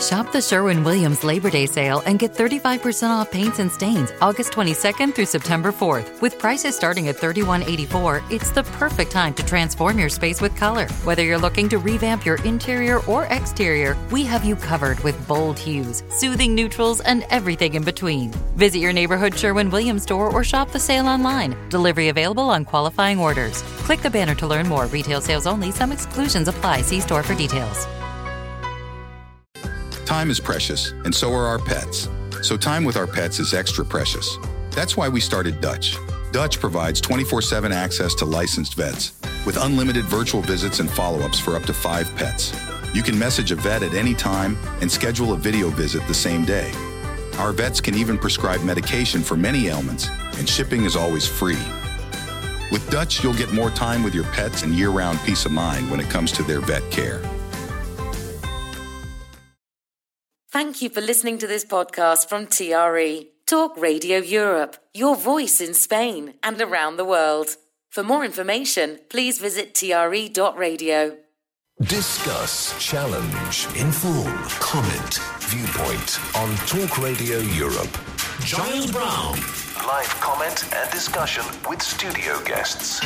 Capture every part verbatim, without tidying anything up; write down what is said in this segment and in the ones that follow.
Shop the Sherwin-Williams Labor Day sale and get thirty-five percent off paints and stains August twenty-second through September fourth. With prices starting at thirty-one eighty-four, it's the perfect time to transform your space with color. Whether you're looking to revamp your interior or exterior, we have you covered with bold hues, soothing neutrals, and everything in between. Visit your neighborhood Sherwin-Williams store or shop the sale online. Delivery available on qualifying orders. Click the banner to learn more. Retail sales only. Some exclusions apply. See store for details. Time is precious, and so are our pets. So time with our pets is extra precious. That's why we started Dutch. Dutch provides twenty-four seven access to licensed vets with unlimited virtual visits and follow-ups for up to five pets. You can message a vet at any time and schedule a video visit the same day. Our vets can even prescribe medication for many ailments, and shipping is always free. With Dutch, you'll get more time with your pets and year-round peace of mind when it comes to their vet care. Thank you for listening to this podcast from T R E, Talk Radio Europe, your voice in Spain and around the world. For more information, please visit T R E dot radio. Discuss, challenge, inform, comment, viewpoint on Talk Radio Europe. Giles Brown. Live comment and discussion with studio guests.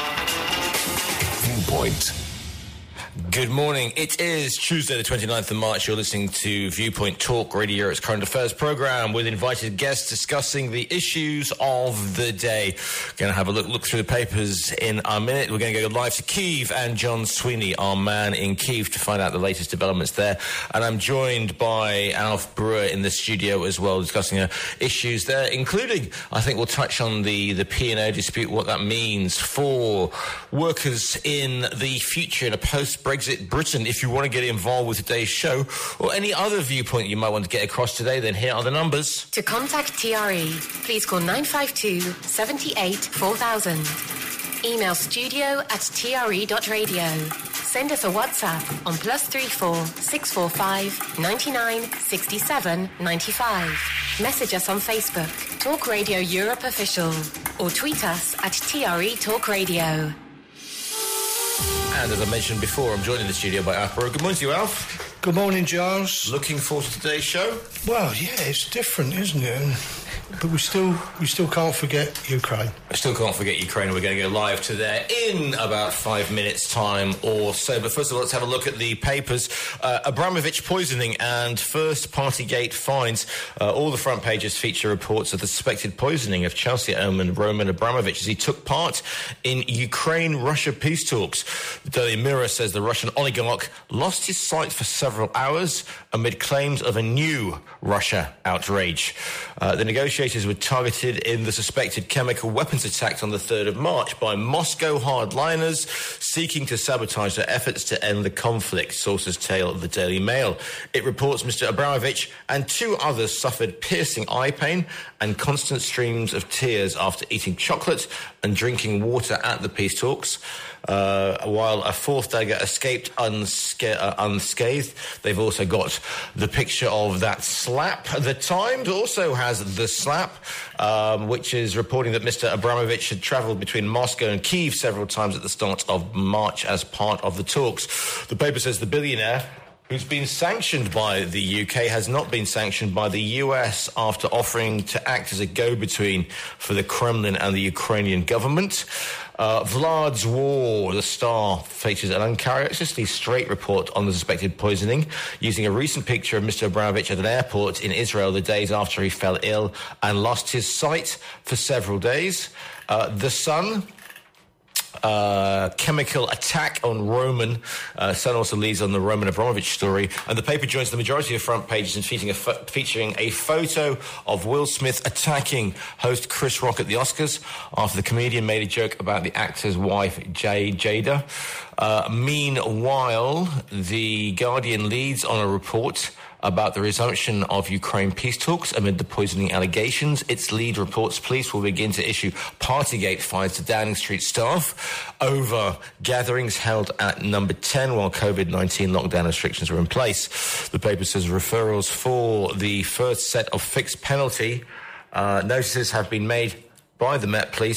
Viewpoint. Good morning. It is Tuesday the twenty-ninth of March. You're listening to Viewpoint Talk Radio Europe's current affairs programme with invited guests discussing the issues of the day. Going to have a look look through the papers in a minute. We're going to go live to Kyiv and John Sweeney, our man in Kyiv, to find out the latest developments there. And I'm joined by Alf Brewer in the studio as well, discussing uh, issues there, including, I think we'll touch on the, the P and O dispute, what that means for workers in the future in a post-Brexit Britain. If you want to get involved with today's show or any other viewpoint you might want to get across today, then here are the numbers. To contact T R E, please call nine five two, seven eight, four thousand. Email studio at T R E dot radio. Send us a WhatsApp on plus three four six four five ninety nine sixty seven ninety five. Message us on Facebook, Talk Radio Europe Official, or tweet us at T R E Talk Radio. And as I mentioned before, I'm joined in the studio by Alf Brewer. Good morning to you, Alf. Good morning, Giles. Looking forward to today's show? Well, yeah, it's different, isn't it? But we still we still can't forget Ukraine. I still can't forget Ukraine. We're going to go live to there in about five minutes' time or so. But first of all, let's have a look at the papers. Uh, Abramovich poisoning and first Partygate finds. Uh, all the front pages feature reports of the suspected poisoning of Chelsea owner Roman Abramovich as he took part in Ukraine-Russia peace talks. The Daily Mirror says the Russian oligarch lost his sight for several hours amid claims of a new Russia outrage. Uh, the negotiators were targeted in the suspected chemical weapons attack on the third of March by Moscow hardliners seeking to sabotage their efforts to end the conflict, sources tell the Daily Mail. It reports Mister Abramovich and two others suffered piercing eye pain and constant streams of tears after eating chocolate and drinking water at the peace talks. Uh, while a fourth delegate escaped unsca- uh, unscathed. They've also got the picture of that slap. The Times also has the slap, um, which is reporting that Mister Abramovich had travelled between Moscow and Kyiv several times at the start of March as part of the talks. The paper says the billionaire, who's been sanctioned by the U K, has not been sanctioned by the U S after offering to act as a go-between for the Kremlin and the Ukrainian government. Uh, Vlad's War, the Star, features an uncharacteristically straight report on the suspected poisoning, using a recent picture of Mister Abramovich at an airport in Israel the days after he fell ill and lost his sight for several days. Uh, the Sun, Uh, chemical attack on Roman. Uh, Sun also leads on the Roman Abramovich story. And the paper joins the majority of front pages in featuring a, fo- featuring a photo of Will Smith attacking host Chris Rock at the Oscars after the comedian made a joke about the actor's wife, Jay Jada. Uh, meanwhile, the Guardian leads on a report about the resumption of Ukraine peace talks amid the poisoning allegations. Its lead reports police will begin to issue Partygate fines to Downing Street staff over gatherings held at number ten while COVID nineteen lockdown restrictions were in place. The paper says referrals for the first set of fixed penalty uh, notices have been made by the Met Police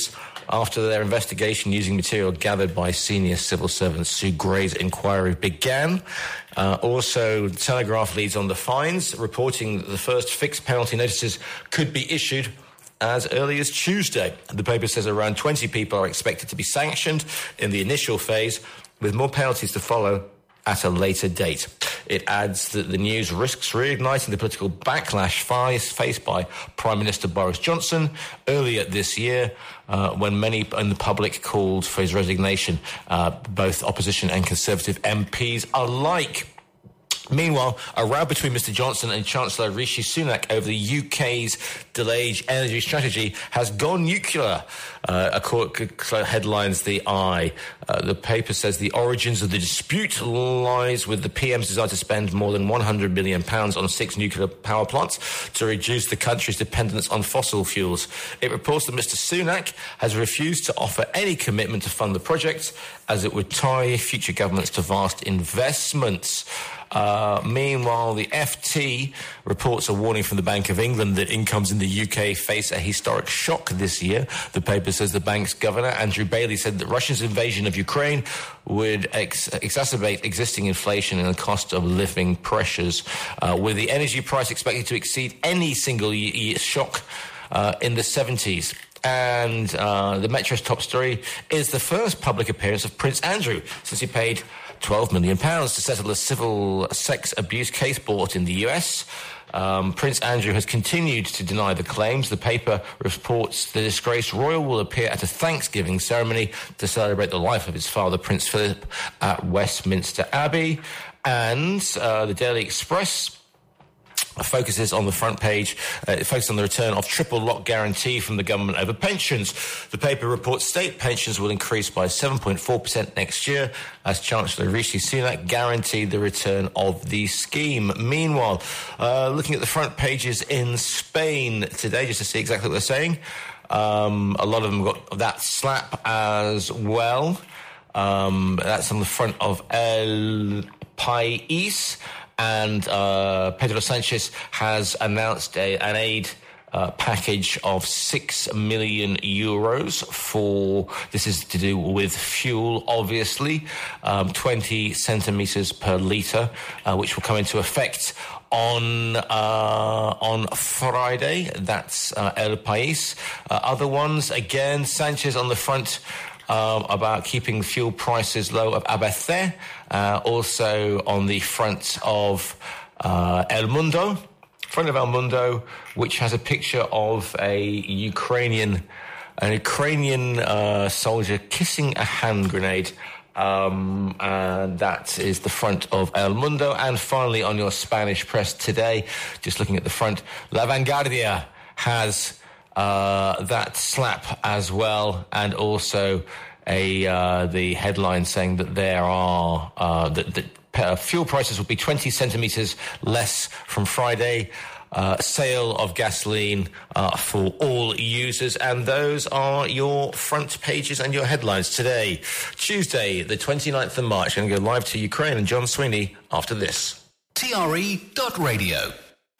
after their investigation using material gathered by senior civil servants. Sue Gray's inquiry began. Uh, also, the Telegraph leads on the fines, reporting that the first fixed penalty notices could be issued as early as Tuesday. The paper says around twenty people are expected to be sanctioned in the initial phase, with more penalties to follow at a later date. It adds that the news risks reigniting the political backlash faced by Prime Minister Boris Johnson earlier this year, uh, when many in the public called for his resignation, uh, both opposition and Conservative M Ps alike. Meanwhile, a row between Mister Johnson and Chancellor Rishi Sunak over the U K's delayed energy strategy has gone nuclear, uh, according to headlines The Eye. Uh, the paper says the origins of the dispute lies with the P M's desire to spend more than one hundred million pounds on six nuclear power plants to reduce the country's dependence on fossil fuels. It reports that Mister Sunak has refused to offer any commitment to fund the project, as it would tie future governments to vast investments. Uh, meanwhile, the F T reports a warning from the Bank of England that incomes in the U K face a historic shock this year. The paper says the bank's governor, Andrew Bailey, said that Russia's invasion of Ukraine would ex- exacerbate existing inflation and the cost of living pressures, uh, with the energy price expected to exceed any single year shock uh, in the seventies. And uh, the Metro's top story is the first public appearance of Prince Andrew since he paid twelve million pounds to settle a civil sex abuse case brought in the U S. Um, Prince Andrew has continued to deny the claims. The paper reports the disgraced royal will appear at a Thanksgiving ceremony to celebrate the life of his father, Prince Philip, at Westminster Abbey. And uh, the Daily Express focuses on the front page, uh, it focuses on the return of triple lock guarantee from the government over pensions. The paper reports state pensions will increase by seven point four percent next year as Chancellor Rishi Sunak guaranteed the return of the scheme. Meanwhile, uh, looking at the front pages in Spain today, just to see exactly what they're saying, um, a lot of them got that slap as well. Um, that's on the front of El País. And uh, Pedro Sanchez has announced a, an aid uh, package of six million euros for, this is to do with fuel, obviously, um, twenty centimetres per litre, uh, which will come into effect on uh, on Friday. That's uh, El País. Uh, other ones, again, Sanchez on the front, Um, about keeping fuel prices low of A B C, uh, also on the front of uh, El Mundo, front of El Mundo, which has a picture of a Ukrainian, an Ukrainian uh, soldier kissing a hand grenade. Um, and that is the front of El Mundo. And finally, on your Spanish press today, just looking at the front, La Vanguardia has Uh, that slap as well, and also a uh, the headline saying that there are uh, that, that uh, fuel prices will be twenty centimetres less from Friday. Uh, sale of gasoline uh, for all users, and those are your front pages and your headlines today, Tuesday, the twenty-ninth of March. I'm going to go live to Ukraine and John Sweeney after this. T R E dot radio.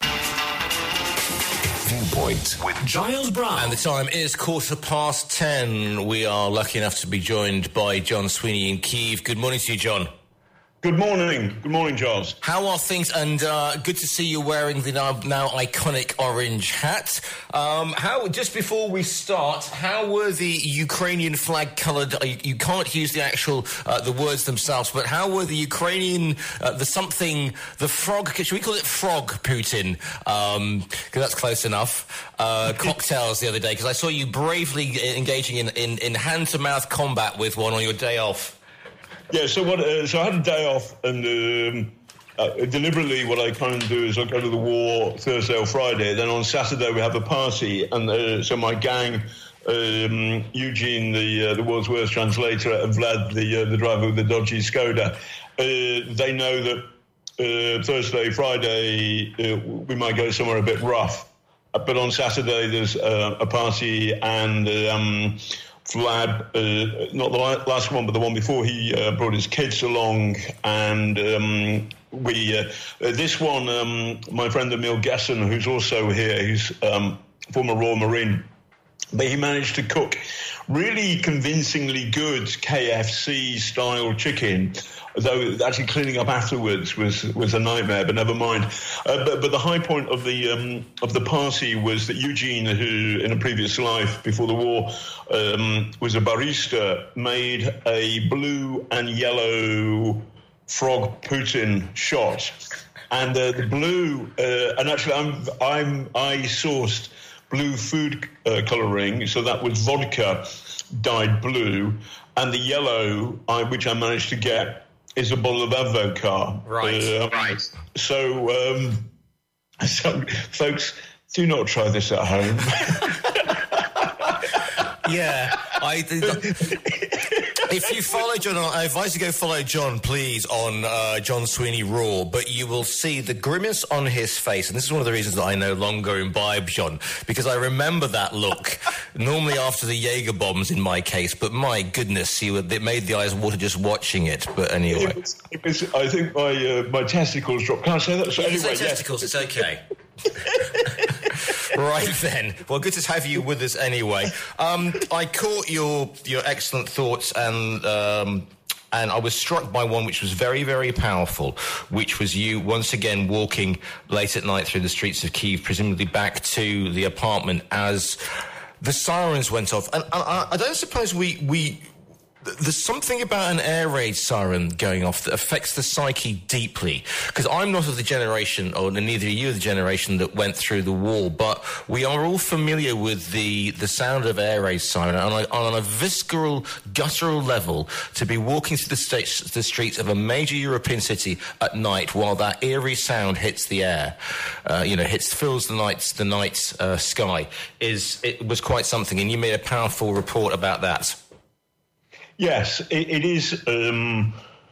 Viewpoint with Giles Brown. And the time is quarter past ten. We are lucky enough to be joined by John Sweeney in Kyiv. Good morning to you, John. Good morning. Good morning, Giles. How are things? And uh, good to see you wearing the now, now iconic orange hat. Um, how? Just before we start, how were the Ukrainian flag coloured? You, you can't use the actual uh, the words themselves, but how were the Ukrainian uh, the something the frog? Should we call it frog Putin? Because um, that's close enough. Uh, cocktails the other day, because I saw you bravely engaging in, in, in hand to mouth combat with one on your day off. Yeah, so what? Uh, so I had a day off, and um, uh, deliberately, what I kind of do is I go to the war Thursday or Friday. Then on Saturday we have a party, and uh, so my gang, um, Eugene, the uh, the world's worst translator, and Vlad, the uh, the driver of the dodgy Skoda, uh, they know that uh, Thursday, Friday uh, we might go somewhere a bit rough, uh, but on Saturday there's uh, a party, and Um, Vlad, uh, not the last one, but the one before, he uh, brought his kids along, and um, we, uh, this one, um, my friend Emil Gesson, who's also here, he's um, former Royal Marine, but he managed to cook really convincingly good K F C-style chicken, though actually cleaning up afterwards was was a nightmare. But never mind. Uh, but but the high point of the um, of the party was that Eugene, who in a previous life before the war um, was a barista, made a blue and yellow frog Putin shot, and uh, the blue uh, and actually I'm I'm I sourced blue food uh, colouring, so that was vodka dyed blue, and the yellow, I, which I managed to get, is a bottle of Avocar. Right, uh, right. So, um, so, folks, do not try this at home. Yeah, I. If you follow John, I advise you go follow John, please, on uh, John Sweeney Raw. But you will see the grimace on his face, and this is one of the reasons that I no longer imbibe John, because I remember that look. Normally after the Jaeger bombs, in my case, but my goodness, you it made the eyes water just watching it. But anyway, it was, it was, I think my uh, my testicles dropped. Can I say that? So you anyway, can say testicles. Yes. It's okay. Right then. Well, good to have you with us anyway. Um, I caught your your excellent thoughts, and um, and I was struck by one which was very, very powerful, which was you once again walking late at night through the streets of Kyiv, presumably back to the apartment as the sirens went off. And, and I, I don't suppose we we. There's something about an air raid siren going off that affects the psyche deeply. Because I'm not of the generation, or neither are you of the generation that went through the war, but we are all familiar with the, the sound of air raid siren. And on a, on a visceral, guttural level, to be walking through the, states, the streets of a major European city at night while that eerie sound hits the air, uh, you know, hits fills the night the night uh, sky, is it was quite something. And you made a powerful report about that. Yes, it, it is. Um,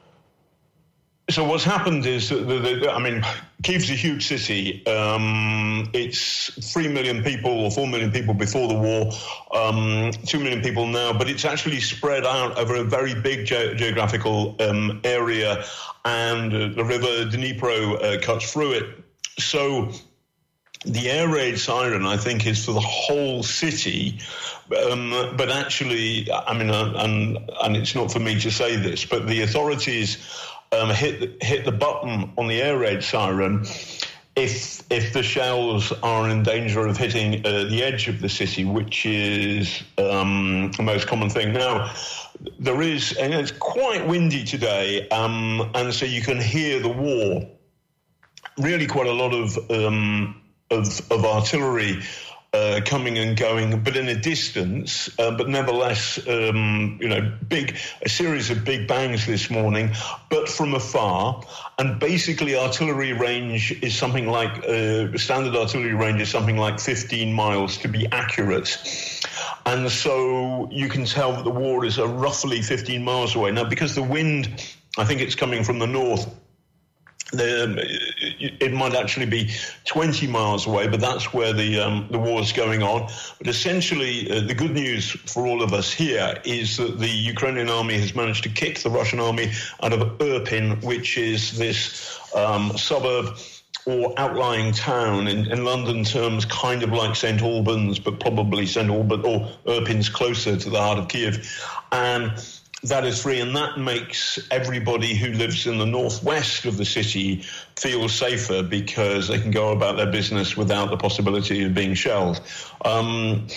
so what's happened is that, the, the, I mean, Kyiv's a huge city. Um, it's three million people or four million people before the war, um, two million people now, but it's actually spread out over a very big ge- geographical um, area, and uh, the river Dnipro uh, cuts through it. So the air raid siren, I think, is for the whole city, um, but actually, I mean, uh, and and it's not for me to say this, but the authorities um, hit hit the button on the air raid siren if if the shells are in danger of hitting uh, the edge of the city, which is um, the most common thing now. There is, and it's quite windy today, um, and so you can hear the war. Really, quite a lot of. Um, Of, of artillery uh, coming and going, but in a distance, uh, but nevertheless, um, you know, big, a series of big bangs this morning, but from afar. And basically artillery range is something like, uh, standard artillery range is something like fifteen miles to be accurate. And so you can tell that the war is uh, roughly fifteen miles away. Now, because the wind, I think it's coming from the north, The, it might actually be twenty miles away, but that's where the um, the war is going on. But essentially, uh, the good news for all of us here is that the Ukrainian army has managed to kick the Russian army out of Irpin, which is this um, suburb or outlying town, in, in London terms, kind of like Saint Albans, but probably Saint Albans or Irpin's closer to the heart of Kyiv. And that is free, and that makes everybody who lives in the northwest of the city feel safer because they can go about their business without the possibility of being shelled. Um,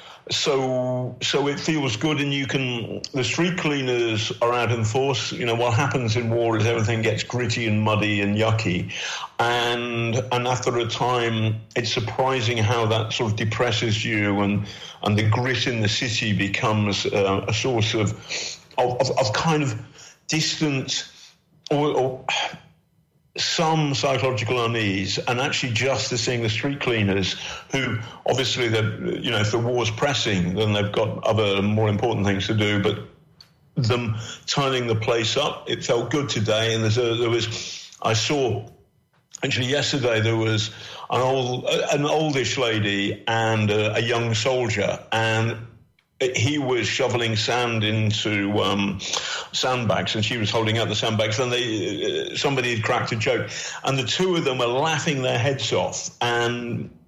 so, so it feels good, and you can. The street cleaners are out in force. You know, what happens in war is everything gets gritty and muddy and yucky, and and after a time, it's surprising how that sort of depresses you, and and the grit in the city becomes uh, a source of. Of, of, of kind of distant or, or some psychological unease, and actually just to seeing the street cleaners who obviously, you know, if the war's pressing, then they've got other more important things to do, but them tidying the place up, it felt good today. And there's a, there was, I saw, actually yesterday there was an old, an oldish lady and a, a young soldier, and he was shoveling sand into um, sandbags, and she was holding out the sandbags. And they, uh, somebody had cracked a joke, and the two of them were laughing their heads off. And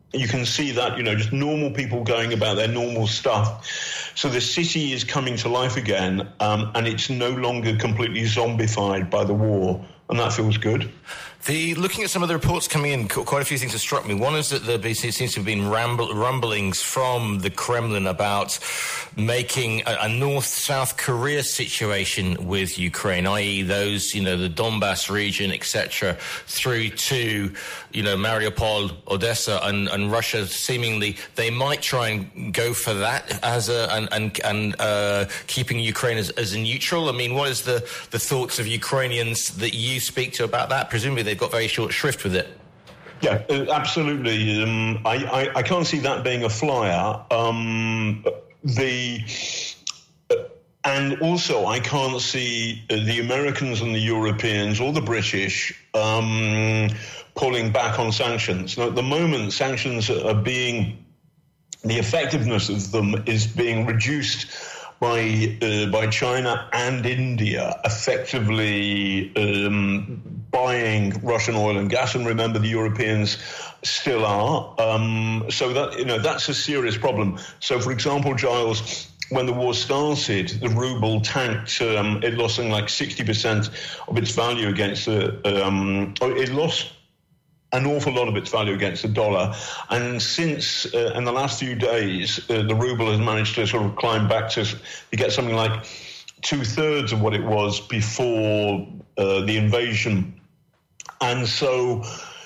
you can see that, you know, just normal people going about their normal stuff. So the city is coming to life again, um, and it's no longer completely zombified by the war, and that feels good. The looking at some of the reports coming in, quite a few things have struck me. One is that there seems to have been ramble, rumblings from the Kremlin about making a, a North-South Korea situation with Ukraine, that is those, you know, the Donbass region, et cetera, through to, you know, Mariupol, Odessa, and, and Russia. Seemingly, they might try and go for that as a and and, and uh, keeping Ukraine as, as a neutral. I mean, what is the the thoughts of Ukrainians that you speak to about that? Presumably, they've got very short shrift with it. Yeah, uh, absolutely. Um, I, I, I can't see that being a flyer. Um, the uh, and also I can't see uh, the Americans and the Europeans or the British um, pulling back on sanctions. Now, at the moment, sanctions are being, the effectiveness of them is being reduced by uh, by China and India effectively um, buying Russian oil and gas, and remember the Europeans still are. Um, so that, you know, that's a serious problem. So, for example, Giles, when the war started, the ruble tanked. Um, it lost something like sixty percent of its value against the. Um, it lost an awful lot of its value against the dollar. And since, uh, in the last few days, uh, the ruble has managed to sort of climb back to, to get something like two-thirds of what it was before uh, the invasion. And so,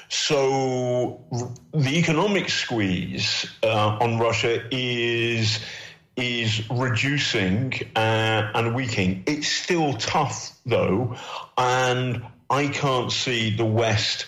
so the economic squeeze uh, on Russia is is reducing uh, and weakening. It's still tough, though, and I can't see the West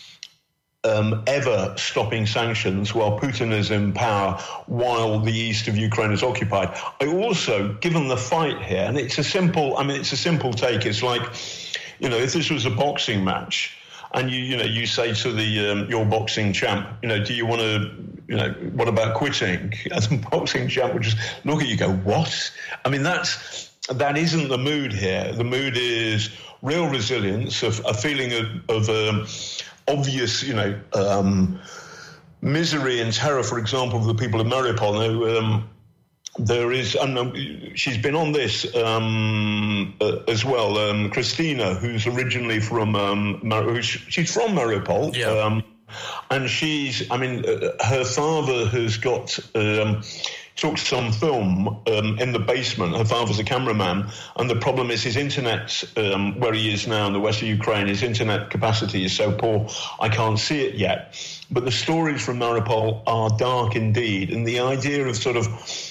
Um, ever stopping sanctions while Putin is in power, while the east of Ukraine is occupied. I also, given the fight here, and it's a simple, I mean, it's a simple take. It's like, you know, if this was a boxing match, and you, you know, you say to the um, your boxing champ, you know, do you want to, you know, what about quitting? As a boxing champ would just look at you, go, what? I mean, that's that isn't the mood here. The mood is real resilience, of a feeling of. of um, obvious, you know, um, misery and terror, for example, of the people of Mariupol. Now, um, there is, and um, she's been on this um, uh, as well, um, Christina, who's originally from, um, Mar- who's, she's from Mariupol. Yeah. Um, and she's, I mean, uh, her father has got... Um, took some film um, in the basement. Her father's a cameraman, and the problem is his internet, um, where he is now in the west of Ukraine, his internet capacity is so poor, I can't see it yet. But the stories from Mariupol are dark indeed, and the idea of sort of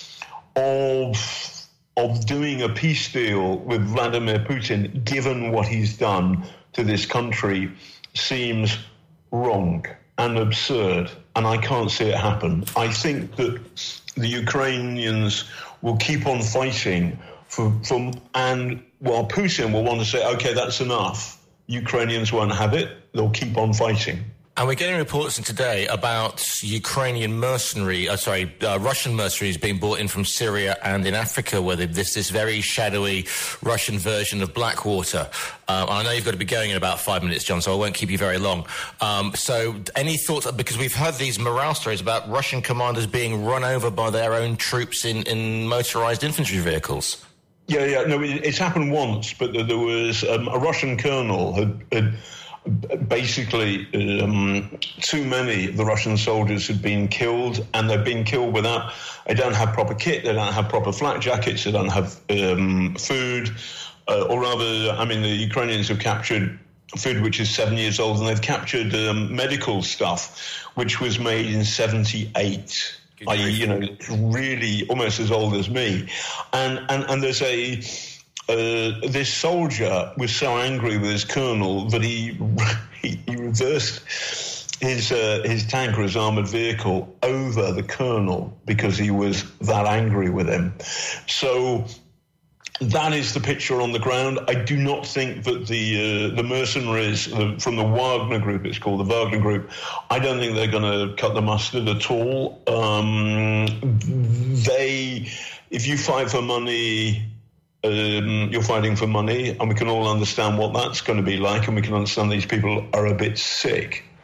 of of doing a peace deal with Vladimir Putin, given what he's done to this country, seems wrong and absurd, and I can't see it happen. I think that the Ukrainians will keep on fighting for, for, and while Putin will want to say, okay, that's enough, Ukrainians won't have it. They'll keep on fighting. And we're getting reports in today about Ukrainian mercenary, uh, sorry, uh, Russian mercenaries being brought in from Syria and in Africa, where there's this very shadowy Russian version of Blackwater. Uh, I know you've got to be going in about five minutes, John, so I won't keep you very long. Um, so any thoughts, because we've heard these morale stories about Russian commanders being run over by their own troops in, in motorized infantry vehicles. Yeah, yeah, no, it, it's happened once, but there was um, a Russian colonel had... had basically, um, too many of the Russian soldiers had been killed, and they've been killed without, they don't have proper kit, they don't have proper flak jackets, they don't have um, food, uh, or rather, I mean, the Ukrainians have captured food which is seven years old, and they've captured um, medical stuff which was made in seventy-eight. I, you know, really almost as old as me. And, and, and there's a... Uh, this soldier was so angry with his colonel that he he, he reversed his uh, his tank or his armoured vehicle over the colonel because he was that angry with him. So that is the picture on the ground. I do not think that the uh, the mercenaries the, from the Wagner Group, it's called the Wagner Group, I don't think they're going to cut the mustard at all. Um, they, if you fight for money... Um, you're fighting for money, and we can all understand what that's going to be like, and we can understand these people are a bit sick.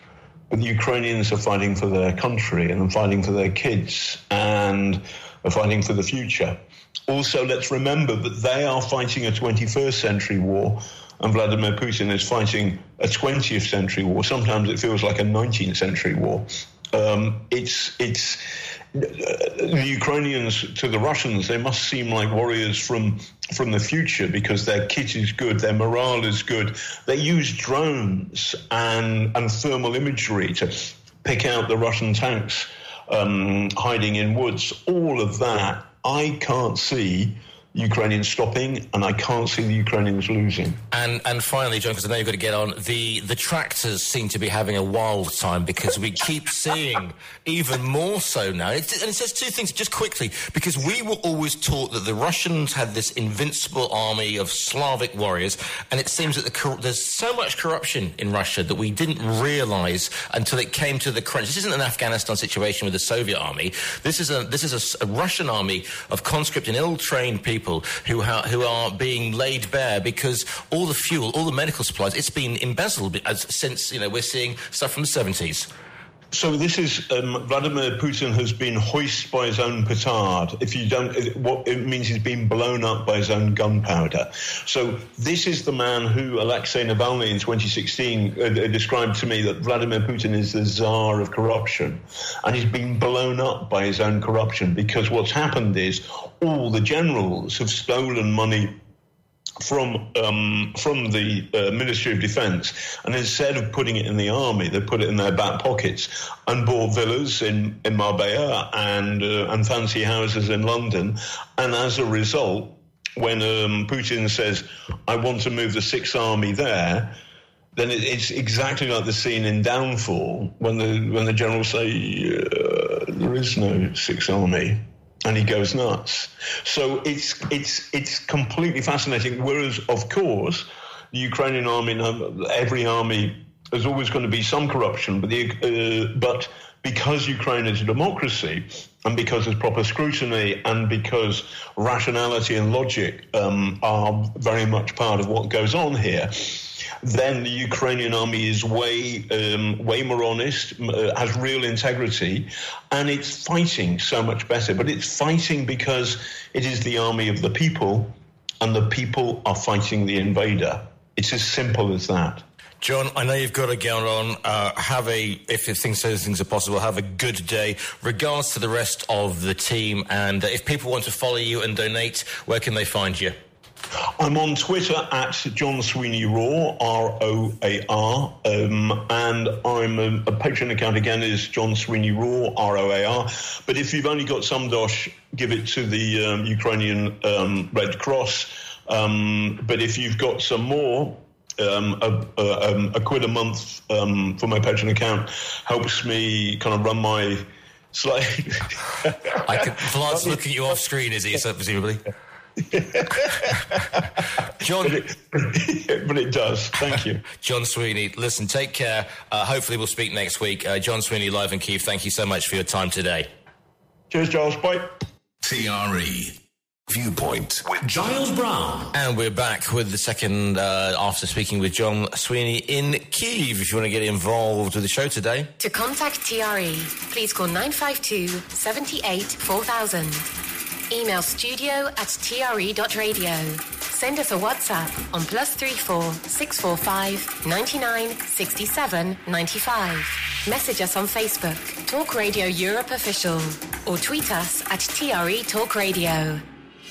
the Ukrainians are fighting for their country and fighting for their kids and are fighting for the future. Also, let's remember that they are fighting a twenty-first century war, and Vladimir Putin is fighting a twentieth century war. Sometimes it feels like a nineteenth century war. Um, it's it's the Ukrainians to the Russians, they must seem like warriors from from the future because their kit is good, their morale is good. They use drones and and thermal imagery to pick out the Russian tanks um, hiding in woods. All of that, I can't see Ukrainians stopping, and I can't see the Ukrainians losing. And and finally, John, because I know you've got to get on, the, the tractors seem to be having a wild time because we keep seeing even more so now. It, and it says two things, just quickly, because we were always taught that the Russians had this invincible army of Slavic warriors, and it seems that the, there's so much corruption in Russia that we didn't realise until it came to the crunch. This isn't an Afghanistan situation with the Soviet army. This is a this is a, a Russian army of conscript and ill-trained people who ha- who are being laid bare because all the fuel, all the medical supplies, it's been embezzled as, since, you know, we're seeing stuff from the seventies. So this is um, Vladimir Putin has been hoisted by his own petard. If you don't, it, what it means he's been blown up by his own gunpowder. So this is the man who Alexei Navalny in twenty sixteen uh, described to me that Vladimir Putin is the czar of corruption, and he's been blown up by his own corruption because what's happened is all the generals have stolen money from um, from the uh, Ministry of Defence, and instead of putting it in the army, they put it in their back pockets and bought villas in, in Marbella and uh, and fancy houses in London. And as a result, when um, Putin says, I want to move the Sixth Army there, then it, it's exactly like the scene in Downfall when the when the generals say, uh, there is no Sixth Army. And he goes nuts. So it's it's it's completely fascinating. Whereas, of course, the Ukrainian army, every army, there's always going to be some corruption. But the uh, but because Ukraine is a democracy, and because there's proper scrutiny, and because rationality and logic um, are very much part of what goes on here, then the Ukrainian army is way um, way more honest, uh, has real integrity, and it's fighting so much better. But it's fighting because it is the army of the people, and the people are fighting the invader. It's as simple as that. John, I know you've got to get on. Uh, have a, if things, those things are possible, have a good day. Regards to the rest of the team, and uh, if people want to follow you and donate, where can they find you? I'm on Twitter at John Sweeney Raw, R O A R, um, and I'm a, a Patreon account again is John Sweeney Raw, R O A R. But if you've only got some dosh, give it to the um, Ukrainian um, Red Cross. Um, but if you've got some more, um, a, a, um, a quid a month um, for my Patreon account helps me kind of run my slide. I can, Vlad's looking at you off screen, is he, presumably? John, but it, but it does. Thank you, John Sweeney. Listen, take care. Uh, hopefully, we'll speak next week. Uh, John Sweeney, live in Kyiv. Thank you so much for your time today. Cheers, Giles. Bye. T R E Viewpoint with Giles Brown. And we're back with the second uh, after speaking with John Sweeney in Kyiv. If you want to get involved with the show today, to contact T R E, please call nine five two, seven eight, four thousand. Email studio at t r e dot radio. Send us a WhatsApp on plus three four six four five ninety nine sixty seven ninety five. Message us on Facebook, Talk Radio Europe Official, or tweet us at T R E Talk Radio.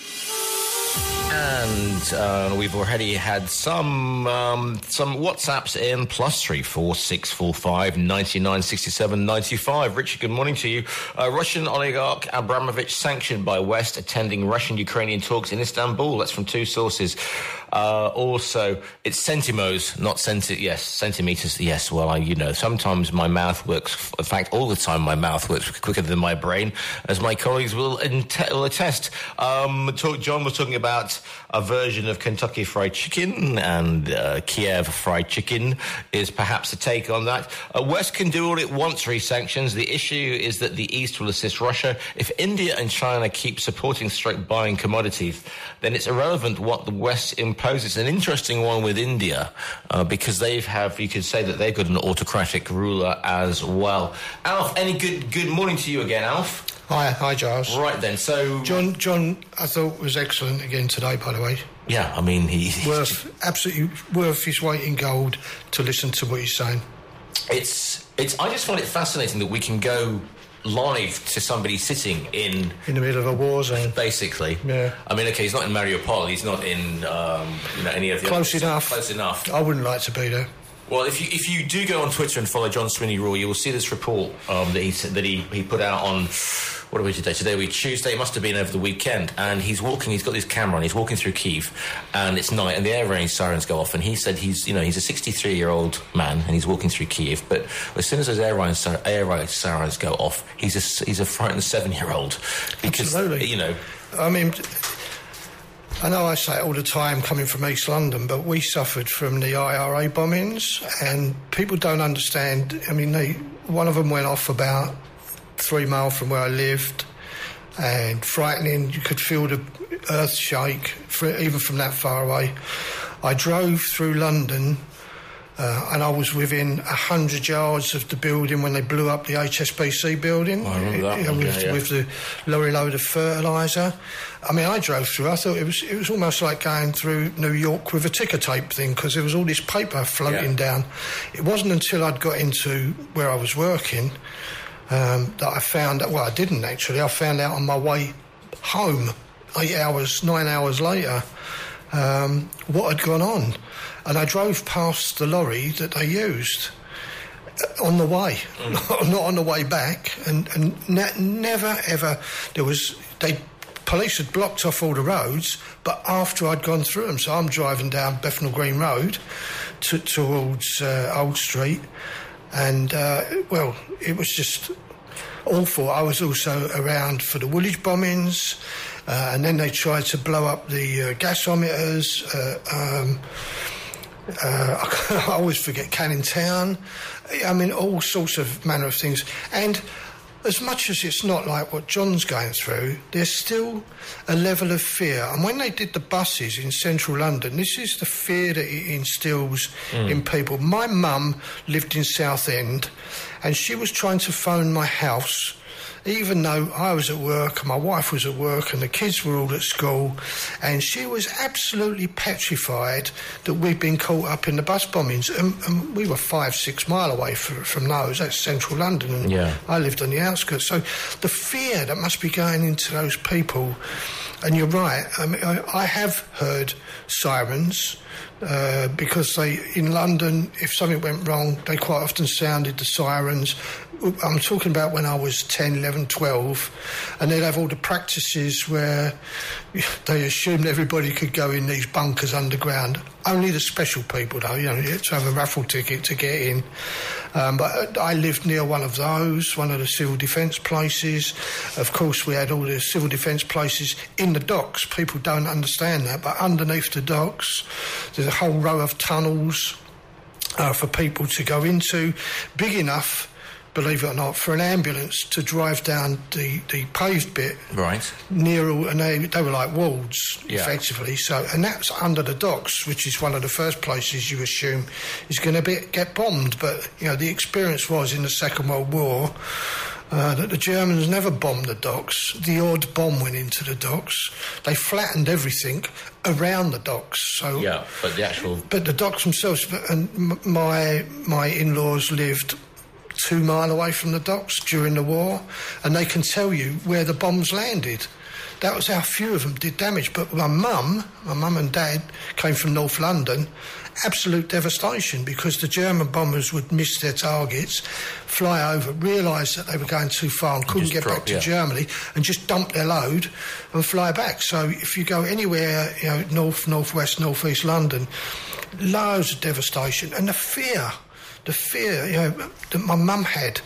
And uh, we've already had some um, some WhatsApps in, plus three four six four five ninety nine sixty seven ninety five. Richard, good morning to you. Uh, Russian oligarch Abramovich sanctioned by West attending Russian-Ukrainian talks in Istanbul. That's from two sources. Uh, also, it's centimos, not centi- yes, centimeters. Yes, well, I, you know, sometimes my mouth works. In fact, all the time my mouth works quicker than my brain, as my colleagues will, int- will attest. Um, talk, John was talking about a version of Kentucky Fried Chicken, and uh, Kiev Fried Chicken is perhaps a take on that. Uh, West can do all it wants re-sanctions. The issue is that the East will assist Russia. If India and China keep supporting stroke buying commodities, then it's irrelevant what the West imp- pose. It's an interesting one with India uh, because they have, you could say that they've got an autocratic ruler as well. Alf, any good good morning to you again, Alf? Hi, hi, Giles. Right then, so John, John, I thought was excellent again today. By the way, yeah, I mean he worth absolutely worth his weight in gold to listen to what he's saying. It's it's. I just find it fascinating that we can go live to somebody sitting in in the middle of a war zone, basically. Yeah. I mean, okay, he's not in Mariupol. He's not in um, you know any of the close other, enough. Close enough. I wouldn't like to be there. Well, if you if you do go on Twitter and follow John Sweeney Raw, you will see this report um, that he that he, he put out on, what are we today? Today we Tuesday. It must have been over the weekend. And he's walking. He's got his camera on. He's walking through Kyiv, and it's night, and the air raid sirens go off. And he said he's you know he's a sixty-three year old man, and he's walking through Kyiv. But as soon as those air raid air raid sirens go off, he's a he's a frightened seven year old because Absolutely. you know. I mean, I know I say it all the time coming from East London, but we suffered from the I R A bombings, and people don't understand. I mean, they, one of them went off about three miles from where I lived, and frightening. You could feel the earth shake, for, even from that far away. I drove through London, uh, and I was within a hundred yards of the building when they blew up the H S B C building. I remember that uh, one, with, yeah, yeah. with the lorry load of fertiliser. I mean, I drove through. I thought it was it was almost like going through New York with a ticker tape thing, because there was all this paper floating yeah. down. It wasn't until I'd got into where I was working um, that I found out. Well, I didn't actually. I found out on my way home, eight hours, nine hours later, um, what had gone on. And I drove past the lorry that they used on the way, mm. not on the way back, and, and ne- never ever there was. They police had blocked off all the roads, but after I'd gone through them, so I'm driving down Bethnal Green Road to, towards uh, Old Street, and uh, well, it was just awful. I was also around for the Woolwich bombings, uh, and then they tried to blow up the uh, gasometers. Uh, um, Uh, I always forget Canning Town. I mean, all sorts of manner of things. And as much as it's not like what John's going through, there's still a level of fear. And when they did the buses in central London, this is the fear that it instills mm. in people. My mum lived in Southend, and she was trying to phone my house, even though I was at work and my wife was at work and the kids were all at school, and she was absolutely petrified that we'd been caught up in the bus bombings. And, and we were five, six mile away from, from those. That's central London, and yeah. I lived on the outskirts. So the fear that must be going into those people, and you're right, I mean, I, I have heard sirens, Uh, because they, in London, if something went wrong, they quite often sounded the sirens. I'm talking about when I was ten, eleven, twelve, and they'd have all the practices where they assumed everybody could go in these bunkers underground. Only the special people, though, you know, you had to have a raffle ticket to get in. Um, but I lived near one of those, one of the civil defence places. Of course, we had all the civil defence places in the docks. People don't understand that, but underneath the docks, there's a whole row of tunnels uh, for people to go into, big enough, believe it or not, for an ambulance to drive down the, the paved bit. Right. Near all, and they, they were like wards, yeah. effectively. So, and that's under the docks, which is one of the first places you assume is going to be get bombed. But, you know, the experience was in the Second World War uh, that the Germans never bombed the docks. The odd bomb went into the docks. They flattened everything around the docks. So, yeah, but the actual... But the docks themselves, and my my in-laws lived two mile away from the docks during the war, and they can tell you where the bombs landed. That was how few of them did damage. But my mum, my mum and dad came from North London, absolute devastation, because the German bombers would miss their targets, fly over, realise that they were going too far and couldn't get drop, back to yeah. Germany, and just dump their load and fly back. So if you go anywhere, you know, north, northwest, northeast London, loads of devastation. And the fear... The fear, you know, that my mum had.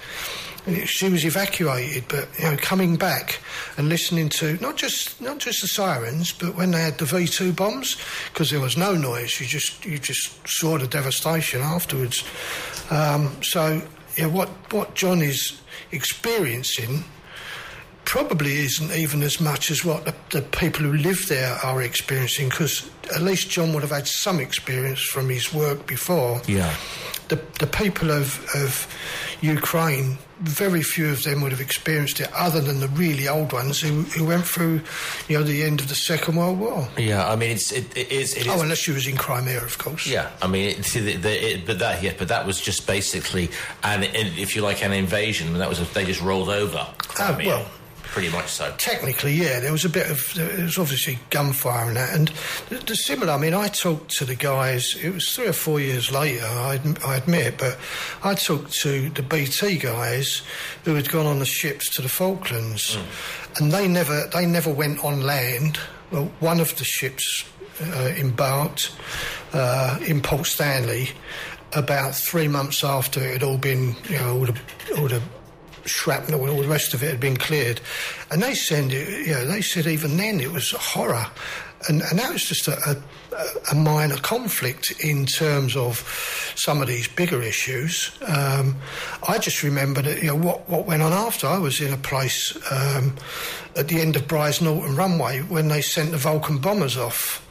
She was evacuated, but, you know, coming back and listening to not just not just the sirens, but when they had the V two bombs, because there was no noise, you just you just saw the devastation afterwards. Um, so, you know, what what John is experiencing probably isn't even as much as what the, the people who live there are experiencing, because at least John would have had some experience from his work before. Yeah. The the people of, of Ukraine, very few of them would have experienced it, other than the really old ones who, who went through, you know, the end of the Second World War. Yeah, I mean, it's it, it is. It oh, is. unless you was in Crimea, of course. Yeah, I mean, it, see, the, the, it, but that yeah, but that was just basically an, if you like, an invasion. That was a, they just rolled over. Uh, well. Pretty much so. Technically, yeah, there was a bit of, there was obviously gunfire and that, and the, the similar, I mean, I talked to the guys, it was three or four years later, I, I admit, but I talked to the B T guys who had gone on the ships to the Falklands, mm. and they never, they never went on land. Well, one of the ships uh, embarked uh, in Port Stanley about three months after it had all been, you know, all the, all the shrapnel and all the rest of it had been cleared, and they said, you know, they said even then it was horror, and and that was just a, a, a minor conflict in terms of some of these bigger issues. Um, I just remember that, you know, what what went on after. I was in a place um, at the end of Brize Norton runway when they sent the Vulcan bombers off,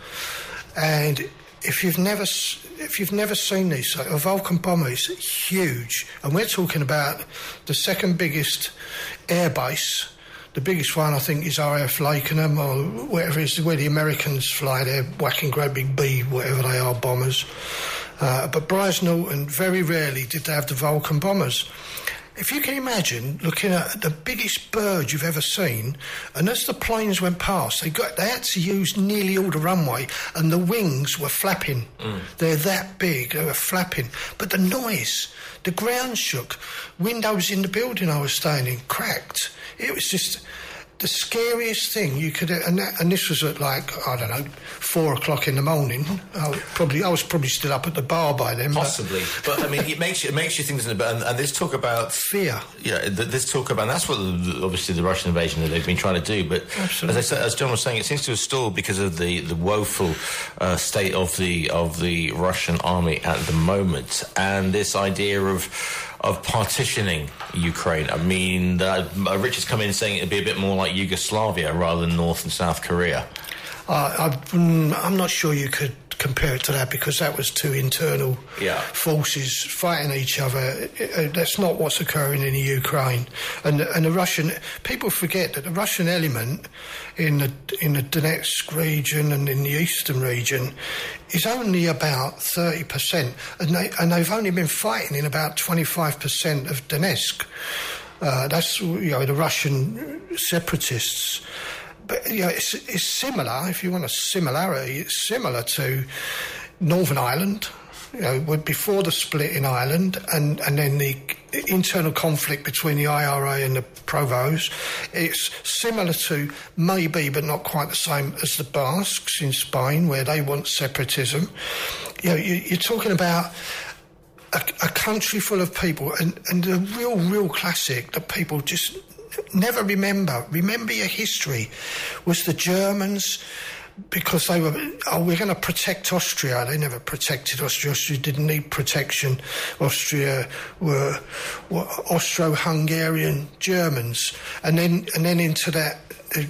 and if you've never if you've never seen these, a Vulcan bomber is huge, and we're talking about the second biggest air base. The biggest one, I think, is R A F Lakenham, or whatever it is, where the Americans fly their whacking great big B, whatever they are, bombers. Uh, but Brize Norton, very rarely did they have the Vulcan bombers. If you can imagine looking at the biggest bird you've ever seen, and as the planes went past, they got they had to use nearly all the runway, and the wings were flapping. Mm. They're that big, they were flapping. But the noise, the ground shook, windows in the building I was staying in cracked. It was just the scariest thing you could, and, that, and this was at like, I don't know, four o'clock in the morning. I probably I was probably still up at the bar by then. Possibly, but, but I mean, it makes you it makes you think, and, and this talk about fear. Yeah, this talk about, and that's what the, obviously the Russian invasion that they've been trying to do. But Absolutely. as I said, as John was saying, it seems to have stalled because of the the woeful uh, state of the of the Russian army at the moment, and this idea of. of partitioning Ukraine. I mean, uh, Richard's come in saying it'd be a bit more like Yugoslavia rather than North and South Korea. Uh, I'm not sure you could compare it to that, because that was two internal yeah. forces fighting each other. That's not what's occurring in the Ukraine. And, and the Russian... People forget that the Russian element in the, in the Donetsk region and in the eastern region is only about thirty percent. And, they, and they've only been fighting in about twenty-five percent of Donetsk. Uh, that's, you know, the Russian separatists. But, you know, it's, it's similar, if you want a similarity, it's similar to Northern Ireland, you know, before the split in Ireland, and, and then the internal conflict between the I R A and the Provos. It's similar to, maybe, but not quite the same as the Basques in Spain, where they want separatism. You know, you, you're talking about a, a country full of people, and, and the real, real classic that people just... never remember, remember your history, was the Germans, because they were, oh, we're going to protect Austria. They never protected Austria. Austria didn't need protection. Austria were, were Austro-Hungarian Germans. And then and then into that, uh,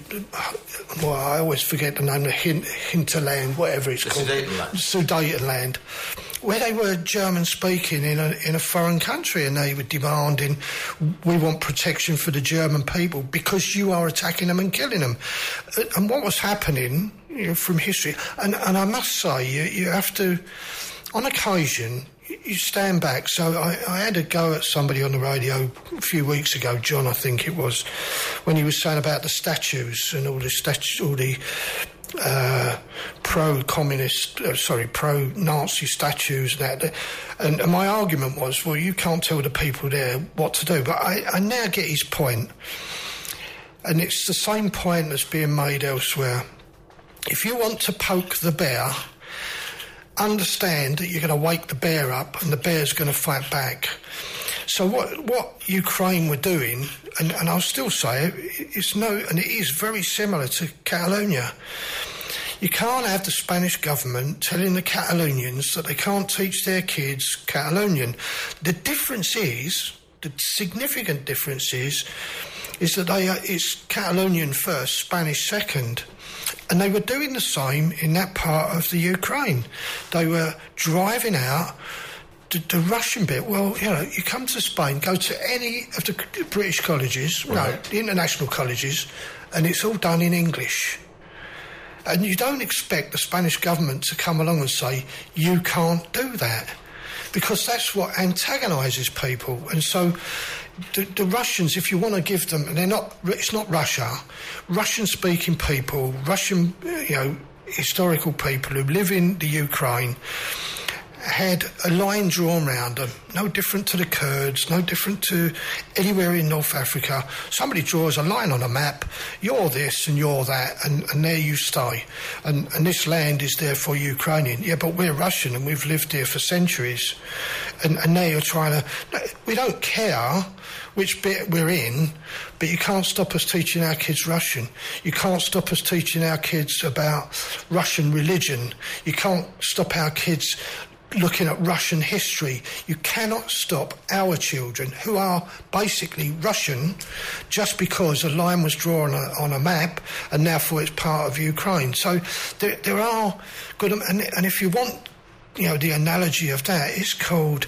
well, I always forget the name, the Hin- Hinterland, whatever it's the called. Sudetenland. Sudetenland. Where they were German-speaking in a in a foreign country, and they were demanding, we want protection for the German people because you are attacking them and killing them. And what was happening, you know, from history, and, and I must say, you, you have to, on occasion, you stand back. So I, I had a go at somebody on the radio a few weeks ago, John, I think it was, when he was saying about the statues and all the statues, all the... Uh, pro-communist, uh, sorry, pro-Nazi statues and that. And, and my argument was, well, you can't tell the people there what to do. But I, I now get his point. And it's the same point that's being made elsewhere. If you want to poke the bear, understand that you're going to wake the bear up and the bear's going to fight back. So what what Ukraine were doing, and, and I'll still say it, it's no, and it is very similar to Catalonia. You can't have the Spanish government telling the Catalonians that they can't teach their kids Catalonian. The difference is, the significant difference is, is that they are, it's Catalonian first, Spanish second. And they were doing the same in that part of the Ukraine. They were driving out the, the Russian bit. Well, you know, you come to Spain, go to any of the British colleges, right. no, the international colleges, and it's all done in English. And you don't expect the Spanish government to come along and say, you can't do that, because that's what antagonises people. And so the, the Russians, if you want to give them, and they're not, it's not Russia, Russian-speaking people, Russian, you know, historical people who live in the Ukraine, had a line drawn around them, no different to the Kurds, no different to anywhere in North Africa. Somebody draws a line on a map, you're this and you're that, and, and there you stay. And, and this land is there for Ukrainian. Yeah, but we're Russian and we've lived here for centuries. And, and now you're trying to... We don't care which bit we're in, but you can't stop us teaching our kids Russian. You can't stop us teaching our kids about Russian religion. You can't stop our kids looking at Russian history. You cannot stop our children, who are basically Russian, just because a line was drawn on a, on a map and therefore it's part of Ukraine. So there, there are good... And, and if you want, you know, the analogy of that, it's called...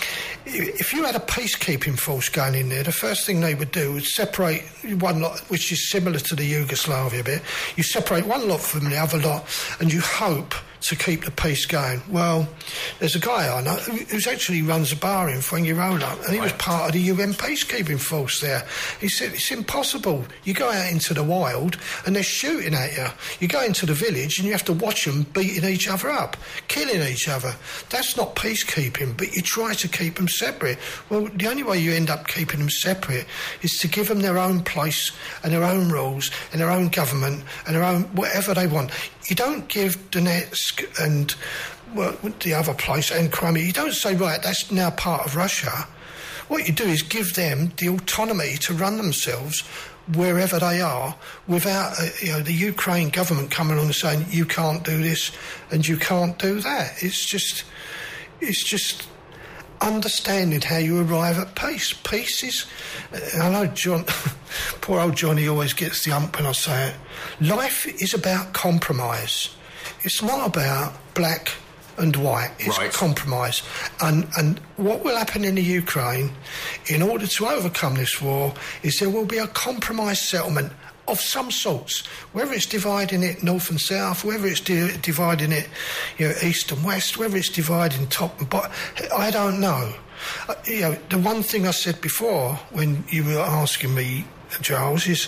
If you had a peacekeeping force going in there, the first thing they would do would separate one lot, which is similar to the Yugoslavia bit. You separate one lot from the other lot, and you hope to keep the peace going. Well, there's a guy I know who actually runs a bar in Fuengirola, and he was part of the U N peacekeeping force there. He said, it's impossible. You go out into the wild, and they're shooting at you. You go into the village, and you have to watch them beating each other up, killing each other. That's not peacekeeping, but you try to keep them separate. Well, the only way you end up keeping them separate is to give them their own place and their own rules and their own government and their own whatever they want. You don't give Donetsk and well, the other place and Crimea, you don't say, right, that's now part of Russia. What you do is give them the autonomy to run themselves wherever they are, without uh, you know, the Ukraine government coming along and saying, you can't do this and you can't do that. It's just, it's just understanding how you arrive at peace. Peace is, and I know John, poor old Johnny always gets the ump when I say it, life is about compromise. It's not about black and white, it's right. compromise. And and what will happen in the Ukraine, in order to overcome this war, is there will be a compromise settlement of some sorts, whether it's dividing it north and south, whether it's di- dividing it, you know, east and west, whether it's dividing top and bottom, I don't know. Uh, you know, the one thing I said before when you were asking me, Charles, is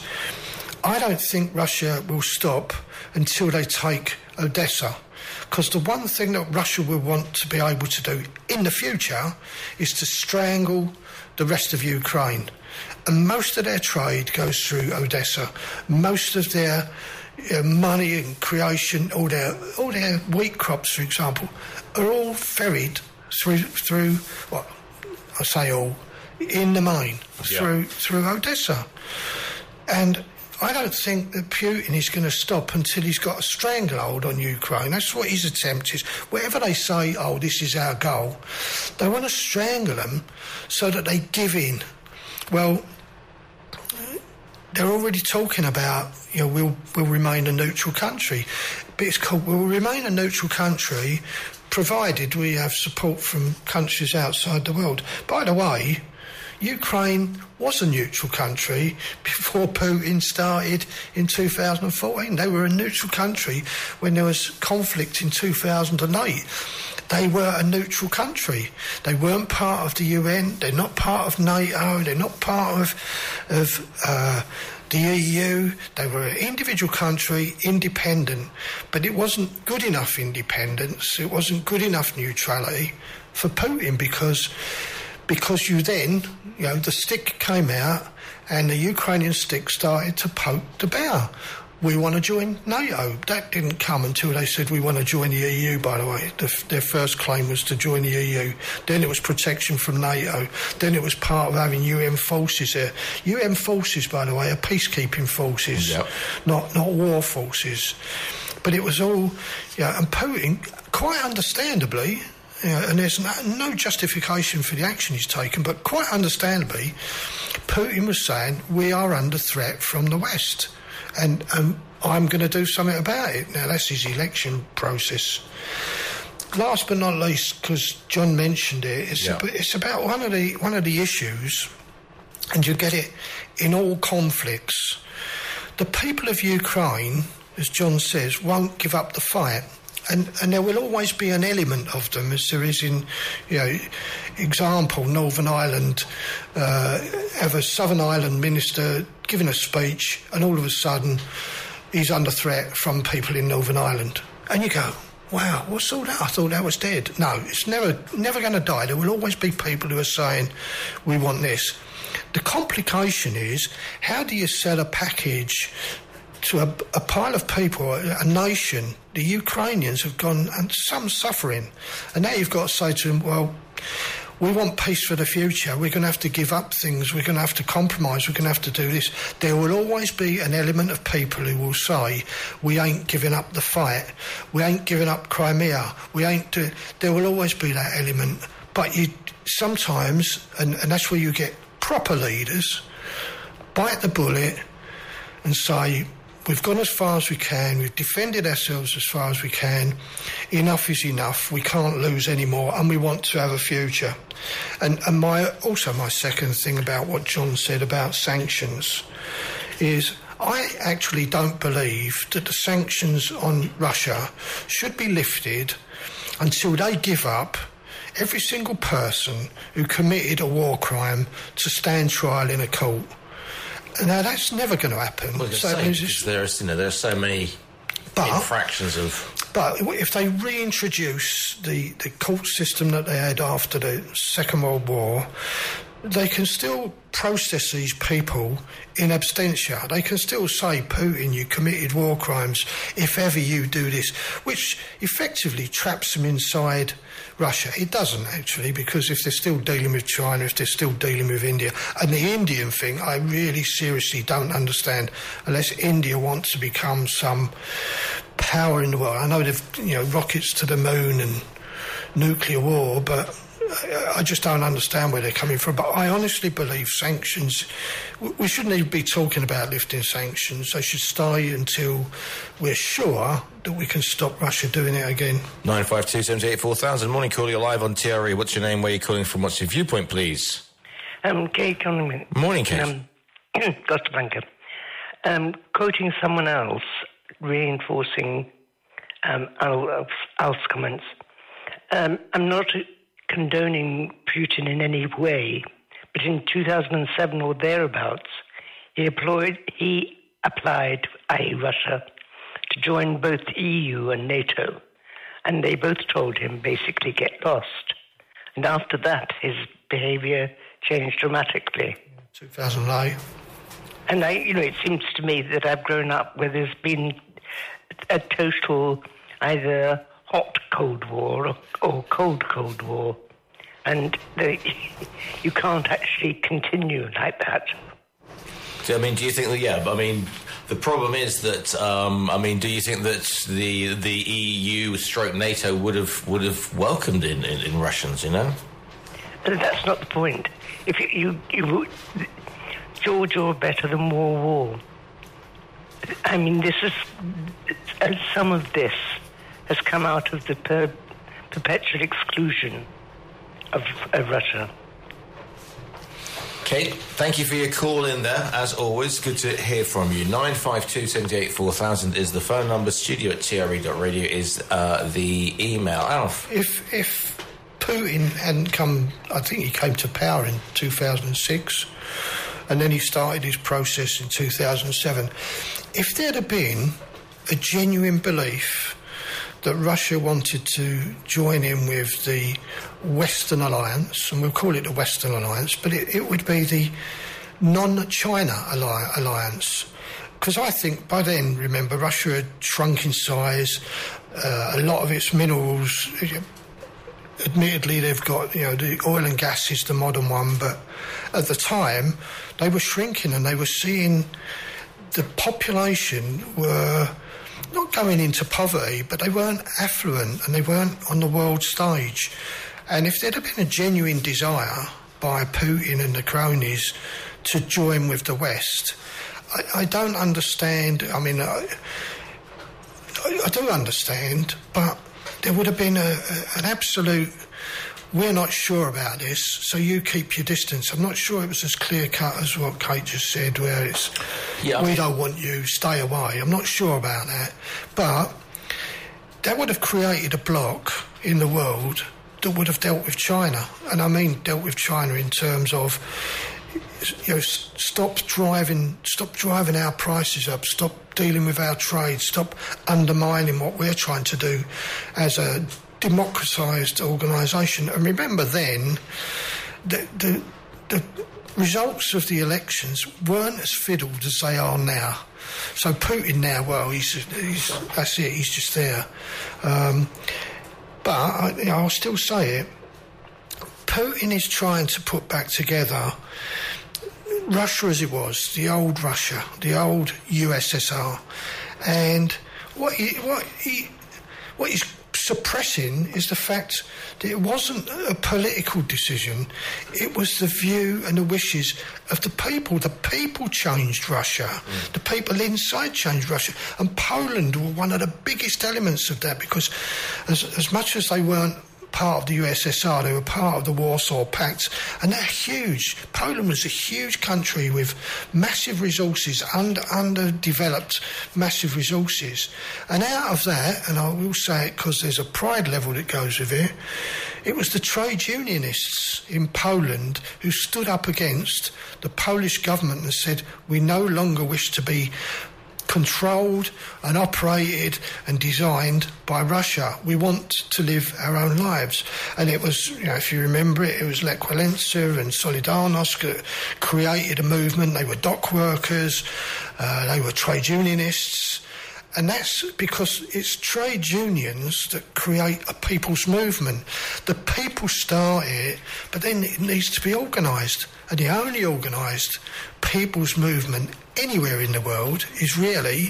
I don't think Russia will stop until they take Odessa. Because the one thing that Russia will want to be able to do in the future is to strangle the rest of Ukraine. And most of their trade goes through Odessa. Most of their uh, money and creation, all their all their wheat crops, for example, are all ferried through through what I say all in the main yeah. through through Odessa. And I don't think that Putin is going to stop until he's got a stranglehold on Ukraine. That's what his attempt is. Whatever they say, oh, this is our goal, they want to strangle them so that they give in. Well, they're already talking about, you know, we'll, we'll remain a neutral country. But it's called, we'll remain a neutral country provided we have support from countries outside the world. By the way, Ukraine was a neutral country before Putin started in two thousand fourteen. They were a neutral country when there was conflict in two thousand eight. They were a neutral country. They weren't part of the U N. They're not part of NATO. They're not part of, of uh, the E U. They were an individual country, independent. But it wasn't good enough independence. It wasn't good enough neutrality for Putin because... Because you then, you know, the stick came out and the Ukrainian stick started to poke the bear. We want to join NATO. That didn't come until they said we want to join the E U, by the way. The, their first claim was to join the E U. Then it was protection from NATO. Then it was part of having U N forces there. U N forces, by the way, are peacekeeping forces, yep. not, not war forces. But it was all, you know, and Putin, quite understandably... You know, and there's no, no justification for the action he's taken, but quite understandably, Putin was saying, we are under threat from the West, and um, I'm going to do something about it. Now, that's his election process. Last but not least, because John mentioned it, it's, yeah. a, it's about one of the one of the issues, and you get it in all conflicts. The people of Ukraine, as John says, won't give up the fight. And, and there will always be an element of them, as there is in, you know, example, Northern Ireland, uh, have a Southern Ireland minister giving a speech, and all of a sudden he's under threat from people in Northern Ireland. And you go, wow, what's all that? I thought that was dead. No, it's never, never going to die. There will always be people who are saying, we want this. The complication is, how do you sell a package to a, a pile of people, a nation? The Ukrainians have gone, and some suffering, and now you've got to say to them, well, we want peace for the future, we're going to have to give up things, we're going to have to compromise, we're going to have to do this. There will always be an element of people who will say, we ain't giving up the fight, we ain't giving up Crimea, we ain't do. There will always be that element, but you sometimes, and, and that's where you get proper leaders, bite the bullet and say, we've gone as far as we can, we've defended ourselves as far as we can, enough is enough, we can't lose any more, and we want to have a future. And, and my also my second thing about what John said about sanctions is, I actually don't believe that the sanctions on Russia should be lifted until they give up every single person who committed a war crime to stand trial in a court. Now, that's never going to happen. Well, so say, just, there's, you know, there's so many but, infractions of... But if they reintroduce the, the court system that they had after the Second World War, they can still process these people in absentia. They can still say, Putin, you committed war crimes if ever you do this, which effectively traps them inside Russia. It doesn't, actually, because if they're still dealing with China, if they're still dealing with India, and the Indian thing, I really seriously don't understand, unless India wants to become some power in the world. I know they've, you know, rockets to the moon and nuclear war, but I just don't understand where they're coming from. But I honestly believe sanctions, we shouldn't even be talking about lifting sanctions. They should stay until we're sure that we can stop Russia doing it again. nine five two, seven eight, four thousand. Morning, caller, you're live on T R E. What's your name? Where are you calling from? What's your viewpoint, please? Um, Kate Conley. Morning, Kate. Um, Costa Blanca. Um, quoting someone else, reinforcing um, Al's, Al's comments. Um, I'm not condoning Putin in any way, but in two thousand seven or thereabouts, he applied, he applied, that is. Russia, to join both the E U and NATO, and they both told him basically get lost. And after that, his behaviour changed dramatically. two thousand eight. And I, you know, it seems to me that I've grown up where there's been a total either hot Cold War or, or cold Cold War, and the, you can't actually continue like that. So, I mean, do you think that? Yeah, but I mean, the problem is that. Um, I mean, do you think that the the E U stroke NATO would have would have welcomed in, in, in Russians? You know, but that's not the point. If you you, you George or better than war war. I mean, this is and some of this has come out of the per, perpetual exclusion of, of Russia. Kate, thank you for your call in there. As always, good to hear from you. nine five two, seven eight, four thousand is the phone number. Studio at T R E dot radio is uh, the email. Alf? If, if Putin hadn't come, I think he came to power in two thousand six, and then he started his process in two thousand seven. If there'd have been a genuine belief that Russia wanted to join in with the Western Alliance, and we'll call it the Western Alliance, but it, it would be the non-China alli- alliance. Because I think by then, remember, Russia had shrunk in size, uh, a lot of its minerals, admittedly they've got, you know, the oil and gas is the modern one, but at the time they were shrinking and they were seeing the population were not going into poverty, but they weren't affluent and they weren't on the world stage. And if there'd have been a genuine desire by Putin and the cronies to join with the West. I, I don't understand. I mean, I, I, I do understand, but there would have been a, a, an absolute, we're not sure about this, so you keep your distance. I'm not sure it was as clear-cut as what Kate just said, where it's, yeah, we don't want you, stay away. I'm not sure about that. But that would have created a bloc in the world that would have dealt with China. And I mean dealt with China in terms of, you know, stop driving, stop driving our prices up, stop dealing with our trade, stop undermining what we're trying to do as a democratised organisation. And remember then, the, the the results of the elections weren't as fiddled as they are now. So Putin now, well, he's, he's that's it, he's just there. Um, but I, you know, I'll still say it. Putin is trying to put back together Russia as it was, the old Russia, the old U S S R, and what he, what he, what he's suppressing is the fact that it wasn't a political decision, it was the view and the wishes of the people. The people changed Russia. Mm. The people inside changed Russia. And Poland were one of the biggest elements of that, because as, as much as they weren't part of the U S S R, they were part of the Warsaw Pact, and they're huge. Poland was a huge country with massive resources, under underdeveloped massive resources, and out of that, and I will say it because there's a pride level that goes with it, it was the trade unionists in Poland who stood up against the Polish government and said, we no longer wish to be controlled and operated and designed by Russia. We want to live our own lives. And it was, you know, if you remember it, it was Lech Walesa and Solidarność that created a movement. They were dock workers, uh, they were trade unionists. And that's because it's trade unions that create a people's movement. The people start it, but then it needs to be organised. And the only organised people's movement anywhere in the world is really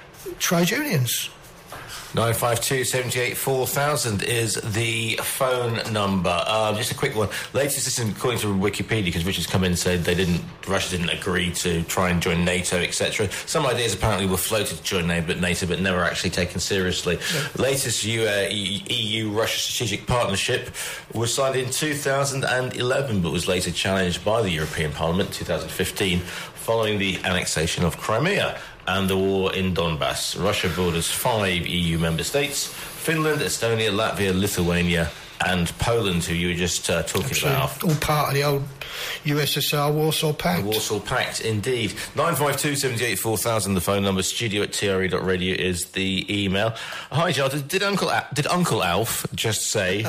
trade unions. nine five two, seven eight, four thousand is the phone number. Um, just a quick one. Latest, this is according to Wikipedia, because Richard's come in and said they didn't, Russia didn't agree to try and join NATO, et cetera. Some ideas apparently were floated to join NATO, but never actually taken seriously. Yeah. Latest E U-Russia strategic partnership was signed in two thousand eleven, but was later challenged by the European Parliament in two thousand fifteen, following the annexation of Crimea and the war in Donbass. Russia borders five E U member states: Finland, Estonia, Latvia, Lithuania and Poland, who you were just uh, talking Absolutely. about. All part of the old U S S R Warsaw Pact. The Warsaw Pact, indeed. nine five two, seven eight, four thousand, the phone number. Studio at T R E dot radio is the email. Hi, Giles. Did, did, Uncle, Al- did Uncle Alf just say,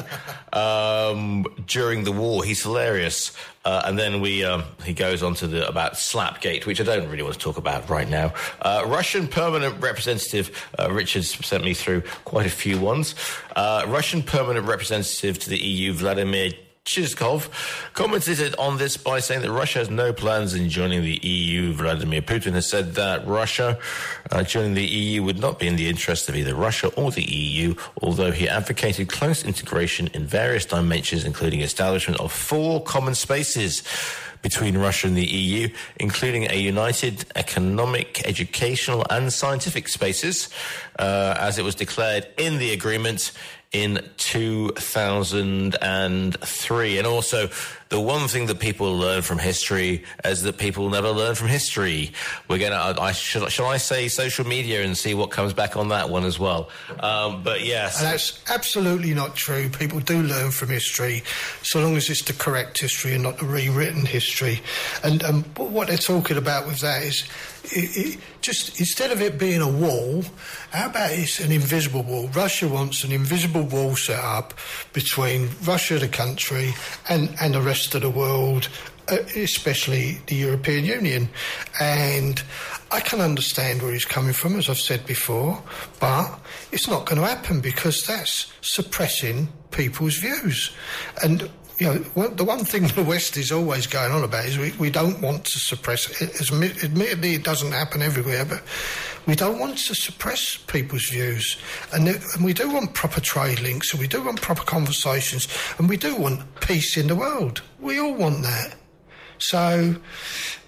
um, during the war, he's hilarious. Uh, and then we um, he goes on to the about Slapgate, which I don't really want to talk about right now. Uh, Russian permanent representative, uh, Richard's sent me through quite a few ones. Uh, Russian permanent representative to the E U, Vladimir Chizkov, commented on this by saying that Russia has no plans in joining the E U. Vladimir Putin has said that Russia uh, joining the E U would not be in the interest of either Russia or the E U, although he advocated close integration in various dimensions, including establishment of four common spaces between Russia and the E U, including a united economic, educational and scientific spaces, uh, as it was declared in the agreement in two thousand three. And also, the one thing that people learn from history is that people never learn from history. We're going to, I should, shall I say social media and see what comes back on that one as well? Um, but yes. And that's absolutely not true. People do learn from history, so long as it's the correct history and not the rewritten history. And um, what they're talking about with that is, It, it, just instead of it being a wall, how about it's an invisible wall? Russia wants an invisible wall set up between Russia, the country, and, and the rest of the world, especially the European Union. And I can understand where he's coming from, as I've said before, but it's not going to happen because that's suppressing people's views. And you know, well, the one thing the West is always going on about is we, we don't want to suppress it. Admittedly, it doesn't happen everywhere, but we don't want to suppress people's views. And, and we do want proper trade links, and we do want proper conversations, and we do want peace in the world. We all want that. So,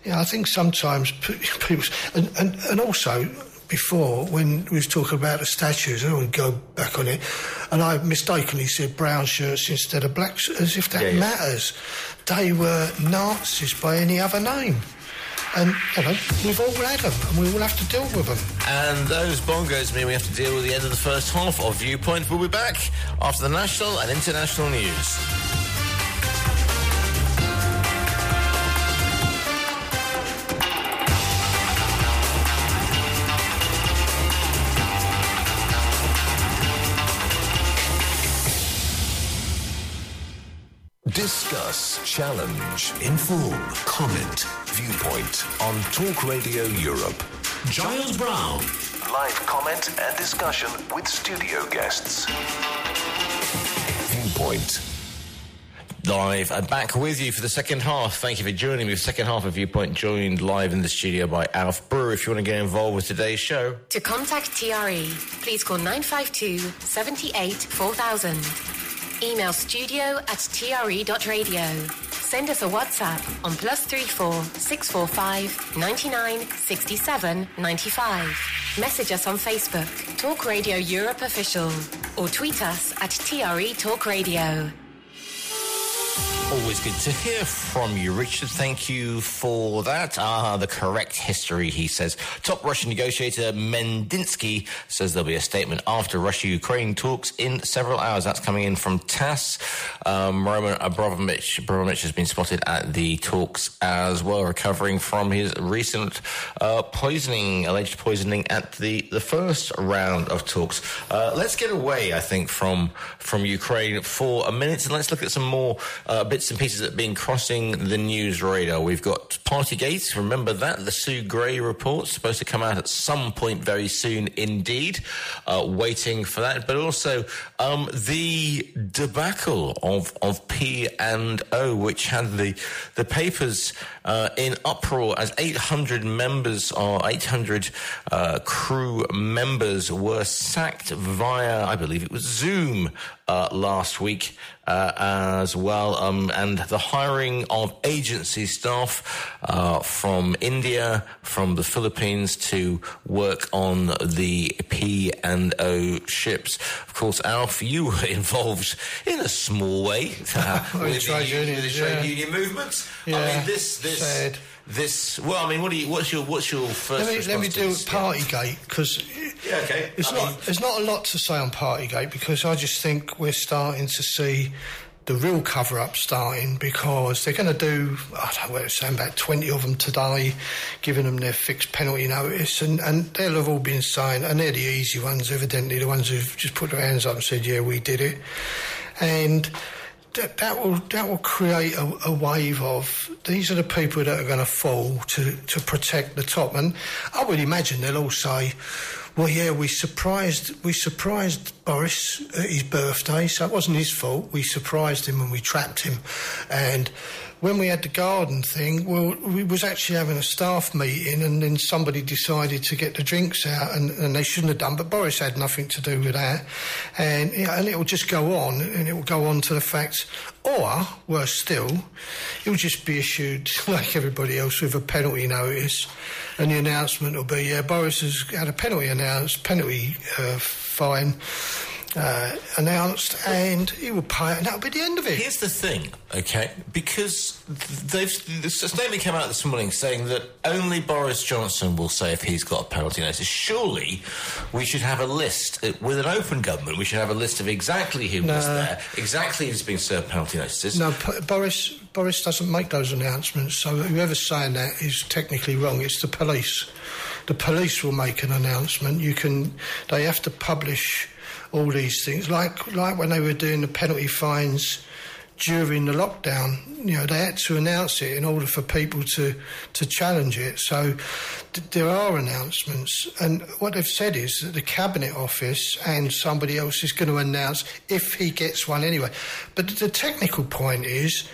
Yeah, I think sometimes people... And, and, and also, before, when we was talking about the statues, I don't want to go back on it, and I mistakenly said brown shirts instead of black shirts, as if that yeah, yeah. matters. They were Nazis by any other name. And, you know, we've all had them, and we all have to deal with them. And those bongos mean we have to deal with the end of the first half of Viewpoint. We'll be back after the national and international news. Discuss, challenge, inform, comment, Viewpoint on Talk Radio Europe. Giles Brown. Live comment and discussion with studio guests. Viewpoint. Live and back with you for the second half. Thank you for joining me for the second half of Viewpoint, joined live in the studio by Alf Brewer. If you want to get involved with today's show. To contact T R E, please call nine five two, seven eight, four thousand. Email studio at t r e dot radio. Send us a WhatsApp on plus three four six four five ninety nine sixty seven ninety five. Message us on Facebook, Talk Radio Europe Official, or tweet us at T R E Talk Radio. Always good to hear from you, Richard. Thank you for that. Ah, the correct history, he says. Top Russian negotiator Mendinsky says there'll be a statement after Russia-Ukraine talks in several hours. That's coming in from TASS. Um, Roman Abramovich, Abramovich has been spotted at the talks as well, recovering from his recent uh, poisoning, alleged poisoning at the, the first round of talks. Uh, let's get away, I think, from, from Ukraine for a minute, and let's look at some more uh, bits and pieces that have been crossing the news radar. We've got Partygate, remember that, the Sue Gray report, supposed to come out at some point very soon indeed, uh, waiting for that, but also um, the debacle of, of P and O, which had the, the papers uh, in uproar as eight hundred members or eight hundred uh, crew members were sacked via, I believe it was Zoom uh, last week uh, as well. Um, and the hiring of agency staff uh, from India, from the Philippines to work on the P and O ships. Of course, Alf, you were involved in a small way uh, with, the, trade union, with the trade yeah. union movement. Yeah, I mean, this, this, sad. this. Well, I mean, what do you? What's your, what's your first? Let me, let me do Partygate, because yeah, okay. It's I not. Mean, there's not a lot to say on Partygate, because I just think we're starting to see the real cover-up starting, because they're going to do, I don't know what they're saying, about twenty of them today, giving them their fixed penalty notice, and, and they'll have all been saying, and they're the easy ones, evidently, the ones who've just put their hands up and said, yeah, we did it. And that, that will that will create a, a wave of, these are the people that are going to fall to, to protect the top. And I would imagine they'll all say, well, yeah, we surprised we surprised Boris at his birthday, so it wasn't his fault. We surprised him and we trapped him. And when we had the garden thing, well, we was actually having a staff meeting, and then somebody decided to get the drinks out, and, and they shouldn't have done, but Boris had nothing to do with that. And, you know, and it will just go on, and it will go on to the fact, or, worse still, it will just be issued, like everybody else, with a penalty notice, and the announcement will be, yeah, Boris has had a penalty announced, penalty uh, fine uh, announced, and he will pay it, and that'll be the end of it. Here's the thing, okay, because they've, the statement came out this morning saying that only Boris Johnson will say if he's got a penalty notice. Surely we should have a list, with an open government, we should have a list of exactly who no. was there, exactly who's been served penalty notices. No, P- Boris... Boris doesn't make those announcements, so whoever's saying that is technically wrong. It's the police. The police will make an announcement. You can, they have to publish all these things, like like when they were doing the penalty fines during the lockdown. You know, they had to announce it in order for people to, to challenge it. So th- there are announcements, and what they've said is that the Cabinet Office and somebody else is going to announce if he gets one anyway. But the technical point is,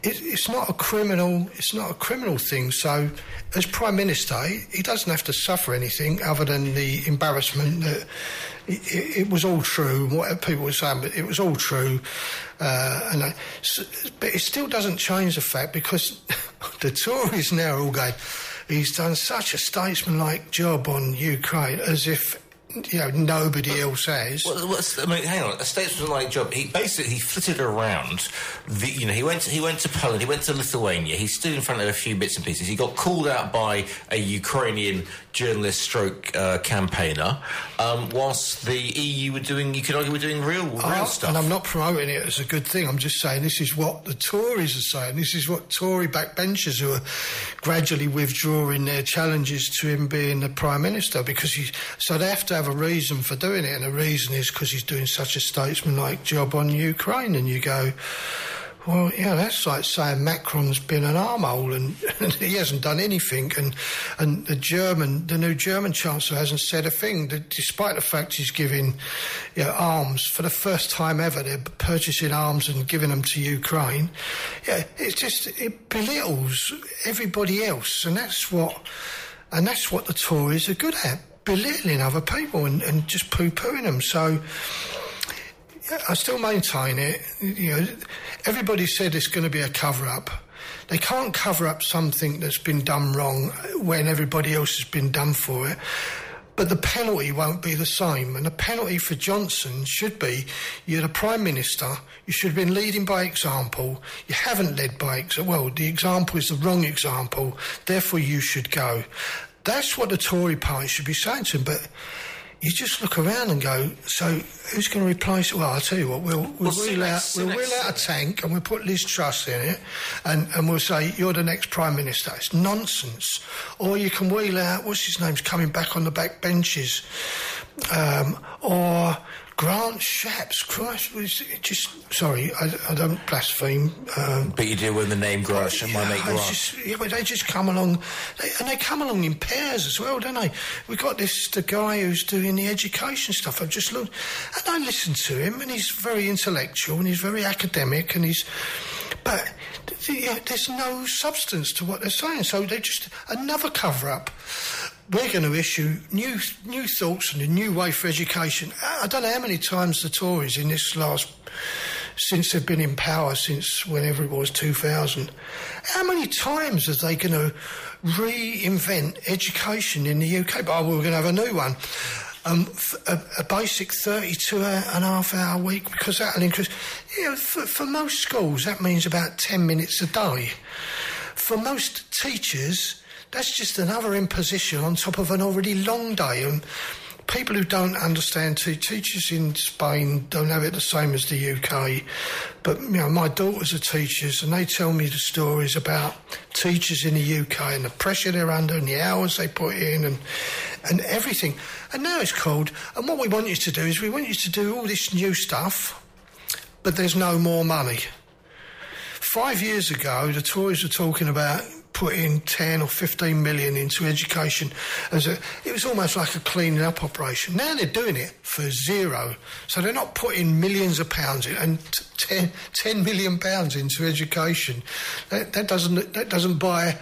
it, it's not a criminal. It's not a criminal thing. So, as Prime Minister, he, he doesn't have to suffer anything other than the embarrassment that it, it was all true. What people were saying, but it was all true. Uh, and I, so, but it still doesn't change the fact, because the Tories now are all going, he's done such a statesmanlike job on Ukraine, as if, you know, nobody else has. Well, what's, I mean, hang on, a statesmanlike job. He basically he flitted around. The, you know, he went to, he went to Poland, he went to Lithuania. He stood in front of a few bits and pieces. He got called out by a Ukrainian journalist, stroke uh, campaigner. Um, whilst the E U were doing, you could argue, were doing real, real I, stuff. And I'm not promoting it as a good thing. I'm just saying this is what the Tories are saying. This is what Tory backbenchers who are gradually withdrawing their challenges to him being the Prime Minister, because he. So they have to have a reason for doing it, and the reason is because he's doing such a statesmanlike job on Ukraine. And you go, well, yeah, that's like saying Macron's been an armhole and, and he hasn't done anything, and and the German, the new German Chancellor hasn't said a thing, despite the fact he's giving, you know, arms for the first time ever. They're purchasing arms and giving them to Ukraine. Yeah, it's just, it belittles everybody else, and that's what, and that's what the Tories are good at. Belittling other people and, and just poo-pooing them. So yeah, I still maintain it. You know, everybody said it's going to be a cover-up. They can't cover up something that's been done wrong when everybody else has been done for it. But the penalty won't be the same. And the penalty for Johnson should be, you're the Prime Minister, you should have been leading by example. You haven't led by example. Well, the example is the wrong example, therefore you should go. That's what the Tory party should be saying to him, but you just look around and go, so who's going to replace it? Well, I'll tell you what, we'll, we'll, well, wheel, out, we'll wheel out a tank and we'll put Liz Truss in it, and, and we'll say, you're the next Prime Minister. It's nonsense. Or you can wheel out, what's his name's coming back on the back benches, um, or Grant Shapps. Christ, just, sorry, I, I don't blaspheme. Um, but you do when the name Grant, yeah, my mate Grant. Just, yeah, but they just come along, they, and they come along in pairs as well, don't they? We've got this, the guy who's doing the education stuff. I've just looked, and I listen to him, and he's very intellectual, and he's very academic, and he's, but yeah, there's no substance to what they're saying, so they're just another cover-up. We're going to issue new new thoughts and a new way for education. I don't know how many times the Tories in this last, since they've been in power, since whenever it was, two thousand, how many times are they going to reinvent education in the U K? But we're going to have a new one. Um, a, a basic thirty-two and a half hour week, because that'll increase. You know, for, for most schools, that means about ten minutes a day. For most teachers, that's just another imposition on top of an already long day. And people who don't understand, too, teachers in Spain don't have it the same as the U K. But, you know, my daughters are teachers, and they tell me the stories about teachers in the U K and the pressure they're under and the hours they put in and and everything. And now it's called, and what we want you to do is we want you to do all this new stuff, but there's no more money. Five years ago, the Tories were talking about putting ten or fifteen million into education as a, it was almost like a cleaning up operation. Now they're doing it for zero. So they're not putting millions of pounds in, and ten, ten million pounds into education. That, that doesn't that doesn't buy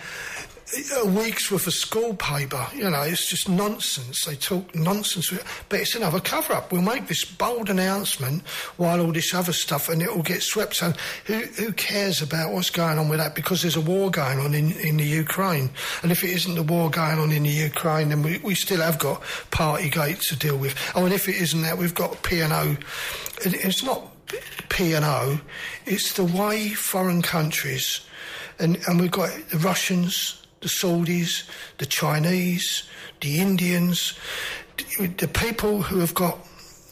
a week's worth of school paper. You know, it's just nonsense. They talk nonsense, but it's another cover-up. We'll make this bold announcement while all this other stuff, and it will get swept. And who, who cares about what's going on with that? Because there's a war going on in, in the Ukraine. And if it isn't the war going on in the Ukraine, then we, we still have got Partygate to deal with. Oh, and if it isn't that, we've got P and O. It's not P and O. It's the way foreign countries, and, and we've got the Russians, the Saudis, the Chinese, the Indians, the people who have got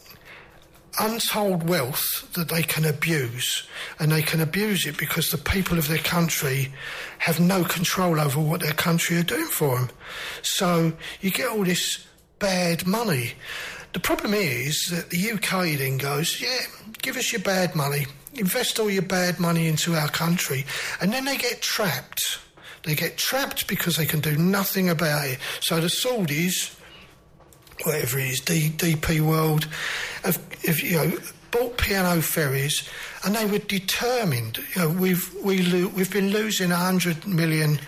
untold wealth that they can abuse, and they can abuse it because the people of their country have no control over what their country are doing for them. So you get all this bad money. The problem is that the U K then goes, yeah, give us your bad money, invest all your bad money into our country, and then they get trapped. They get trapped because they can do nothing about it. So the Saudis, whatever it is, D, DP World, have, if, you know, bought P and O ferries, and they were determined. You know, we've we lo- we've been losing a hundred million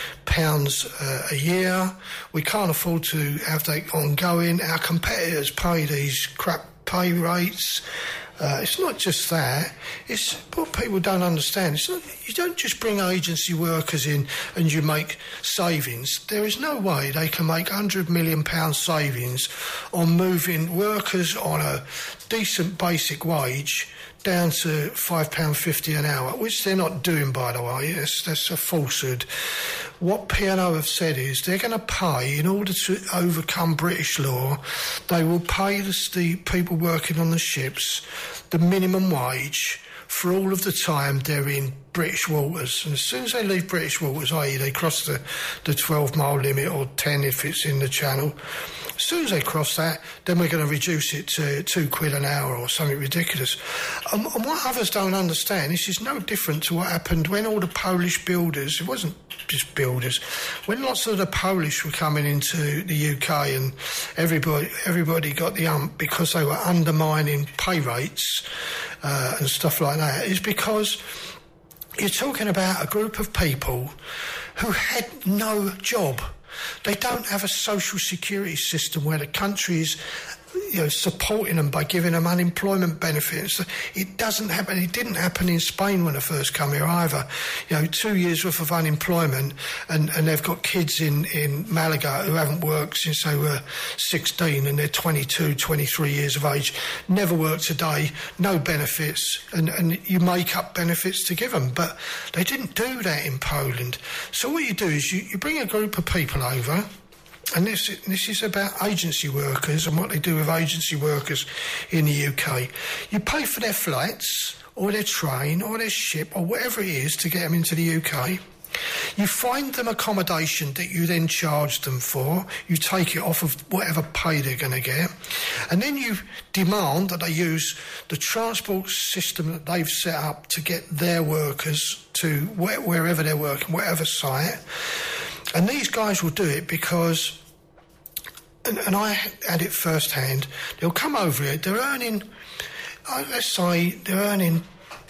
pounds uh, a year. We can't afford to have that ongoing. Our competitors pay these crap pay rates. Uh, it's not just that. It's what people don't understand. It's not, you don't just bring agency workers in and you make savings. There is no way they can make one hundred million pounds savings on moving workers on a decent basic wage down to five pounds fifty an hour, which they're not doing, by the way. That's, that's a falsehood. What P and O have said is they're going to pay, in order to overcome British law, they will pay the, the people working on the ships the minimum wage for all of the time they're in British waters. And as soon as they leave British waters, that is they cross the, the twelve mile limit, or ten if it's in the Channel, as soon as they cross that, then we're going to reduce it to two quid an hour or something ridiculous. Um, and what others don't understand, this is no different to what happened when all the Polish builders, it wasn't just builders, when lots of the Polish were coming into the U K and everybody everybody got the ump because they were undermining pay rates uh, and stuff like that, is because you're talking about a group of people who had no job. They don't have a social security system where the country is, you know, supporting them by giving them unemployment benefits. It doesn't happen. It didn't happen in Spain when I first come here either. You know, two years worth of unemployment, and, and they've got kids in, in Malaga who haven't worked since they were sixteen, and they're twenty-two, twenty-three years of age, never worked a day, no benefits, and, and you make up benefits to give them. But they didn't do that in Poland. So what you do is you, you bring a group of people over. And this this is about agency workers and what they do with agency workers in the U K. You pay for their flights or their train or their ship or whatever it is to get them into the U K. You find them accommodation that you then charge them for. You take it off of whatever pay they're going to get. And then you demand that they use the transport system that they've set up to get their workers to where, wherever they're working, whatever site. And these guys will do it because, and, and I had it firsthand, they'll come over here, they're earning, uh, let's say, they're earning,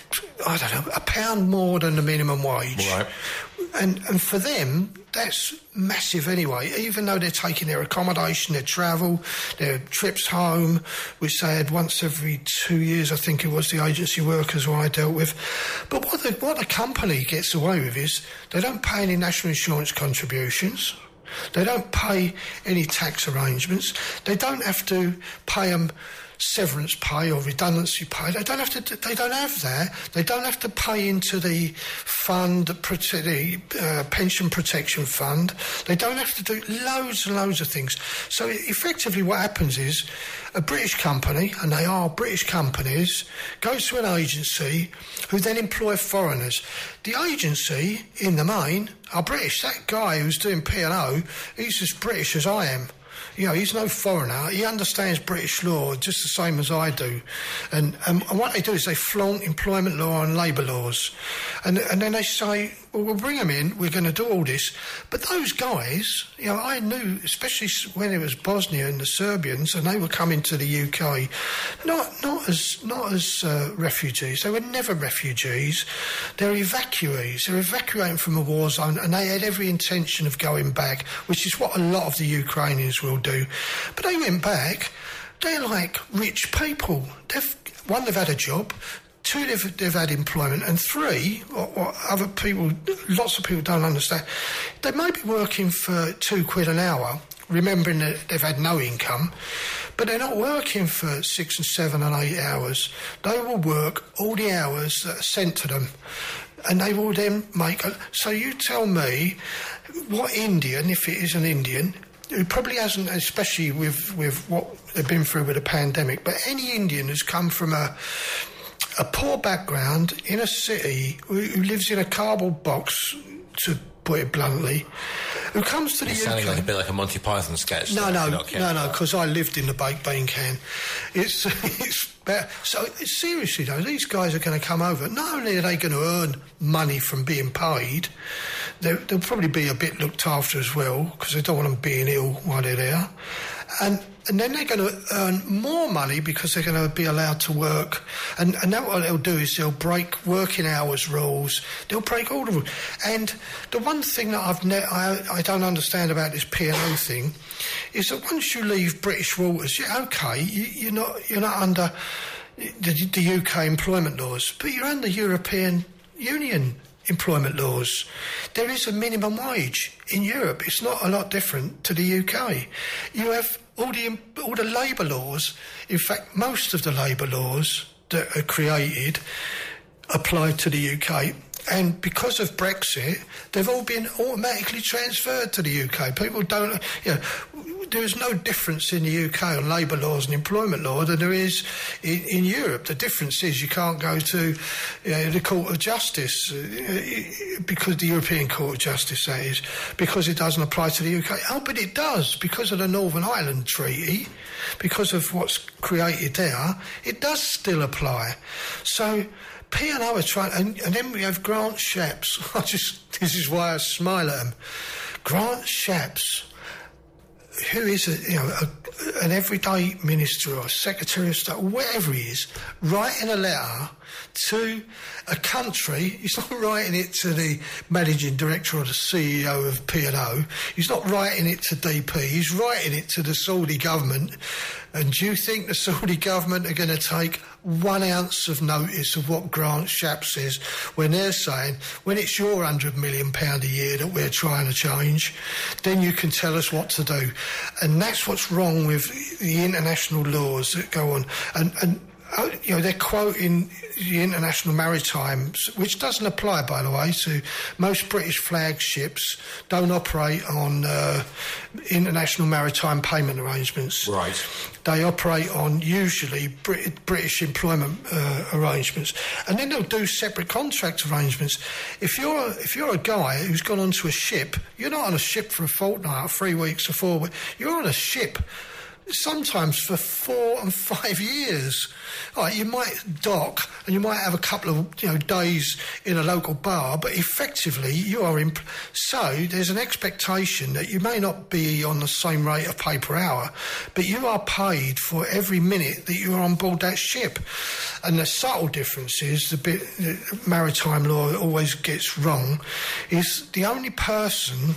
I don't know, a pound more than the minimum wage. Right. And, and for them, that's massive anyway, even though they're taking their accommodation, their travel, their trips home, which they had once every two years, I think it was, the agency workers who I dealt with. But what the, what the company gets away with is they don't pay any national insurance contributions. They don't pay any tax arrangements. They don't have to pay them severance pay or redundancy pay. They don't have to. They don't have that. They don't have to pay into the fund, the uh, pension protection fund. They don't have to do loads and loads of things. So effectively, what happens is a British company, and they are British companies, goes to an agency who then employ foreigners. The agency, in the main, are British. That guy who's doing P and O, he's as British as I am. You know, he's no foreigner. He understands British law just the same as I do. And, um, and what they do is they flaunt employment law and labour laws. And, and then they say, well, we'll bring them in, we're going to do all this. But those guys, you know, I knew, especially when it was Bosnia and the Serbians, and they were coming to the U K, not not as not as uh, refugees. They were never refugees. They're evacuees. They're evacuating from a war zone, and they had every intention of going back, which is what a lot of the Ukrainians will do. But they went back. They're like rich people. They've, one, they've had a job. Two, they've, they've had employment. And three, what, what other people, lots of people don't understand, they may be working for two quid an hour, remembering that they've had no income, but they're not working for six and seven and eight hours. They will work all the hours that are sent to them, and they will then make a... So you tell me what Indian, if it is an Indian, who probably hasn't, especially with, with what they've been through with the pandemic, but any Indian who's come from a... a poor background in a city, who, who lives in a cardboard box, to put it bluntly, who comes to the It's U K... sounding like a bit like a Monty Python sketch. No, no, no, no, because I lived in the baked bean can. It's, it's better. So, seriously though, these guys are going to come over. Not only are they going to earn money from being paid, they'll probably be a bit looked after as well, because they don't want them being ill while they're there. And and then they're going to earn more money because they're going to be allowed to work. And, and that what they'll do is they'll break working hours rules. They'll break all the rules. And the one thing that I've ne- I, I don't understand about this P and O thing is that once you leave British waters, yeah, OK, you, you're not you're not under the, the U K employment laws, but you're under European Union employment laws. There is a minimum wage in Europe. It's not a lot different to the U K. You have all the all the labour laws. In fact, most of the labour laws that are created apply to the U K. And because of Brexit, they've all been automatically transferred to the U K. People don't, you know, there is no difference in the U K on labour laws and employment law than there is in, in Europe. The difference is you can't go to you know, the Court of Justice, uh, because the European Court of Justice, that is, because it doesn't apply to the U K. Oh, but it does, because of the Northern Ireland Treaty, because of what's created there, it does still apply. So P and O are trying, and, and then we have Grant Shapps. I just, this is why I smile at him. Grant Shapps, who is a, you know, a, an everyday minister or a secretary of state, or whatever he is, writing a letter to a country. He's not writing it to the managing director or the C E O of P and O. He's not writing it to D P. He's writing it to the Saudi government. And do you think the Saudi government are going to take one ounce of notice of what Grant Shapps says when they're saying, when it's your one hundred million pounds a year that we're trying to change, then you can tell us what to do? And that's what's wrong with the international laws that go on. And, and you know, they're quoting the International Maritime, which doesn't apply, by the way, to most British flagships don't operate on uh, international maritime payment arrangements. Right. They operate on usually Brit- British employment uh, arrangements, and then they'll do separate contract arrangements. If you're if you're a guy who's gone onto a ship, you're not on a ship for a fortnight, or three weeks, or four weeks. You're on a ship sometimes for four and five years. Right, you might dock and you might have a couple of you know days in a local bar, but effectively you are in. So there's an expectation that you may not be on the same rate of pay per hour, but you are paid for every minute that you're on board that ship. And the subtle difference is the bit that maritime law always gets wrong is the only person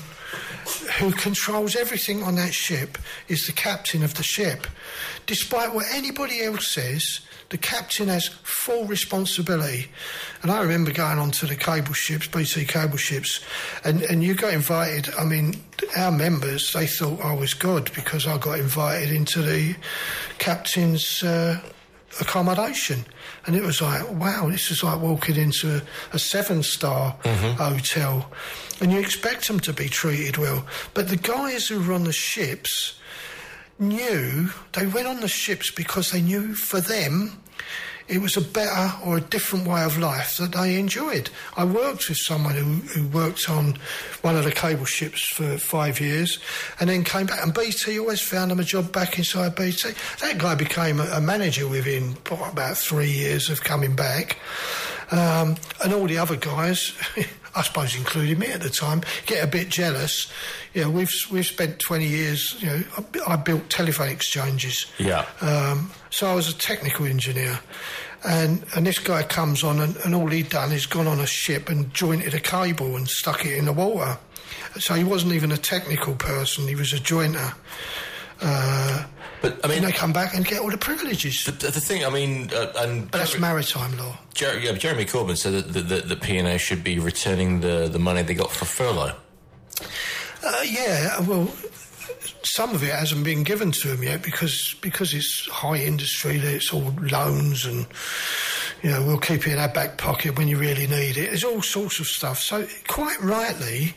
who controls everything on that ship is the captain of the ship. Despite what anybody else says, the captain has full responsibility. And I remember going on to the cable ships, B T cable ships, and, and you got invited. I mean, our members, they thought I was God because I got invited into the captain's uh, accommodation. And it was like, wow, this is like walking into a, a seven-star mm-hmm. hotel. And you expect them to be treated well. But the guys who were on the ships knew, they went on the ships because they knew for them it was a better or a different way of life that they enjoyed. I worked with someone who, who worked on one of the cable ships for five years and then came back, and B T always found him a job back inside B T. That guy became a, a manager within what, about three years of coming back. Um, and all the other guys, I suppose including me at the time, get a bit jealous. You know, we've we've spent twenty years, you know, I, I built telephone exchanges. Yeah. Um, so I was a technical engineer. And and this guy comes on and, and all he'd done is gone on a ship and jointed a cable and stuck it in the water. So he wasn't even a technical person, he was a jointer. Uh, but I mean, and they come back and get all the privileges. The, the thing, I mean, uh, and but that's maritime law. Jer- yeah, Jeremy Corbyn said that the, the, the P and O should be returning the, the money they got for furlough. Uh, yeah, well, some of it hasn't been given to them yet because because it's high industry. It's all loans and, you know, we'll keep it in our back pocket when you really need it. There's all sorts of stuff. So quite rightly,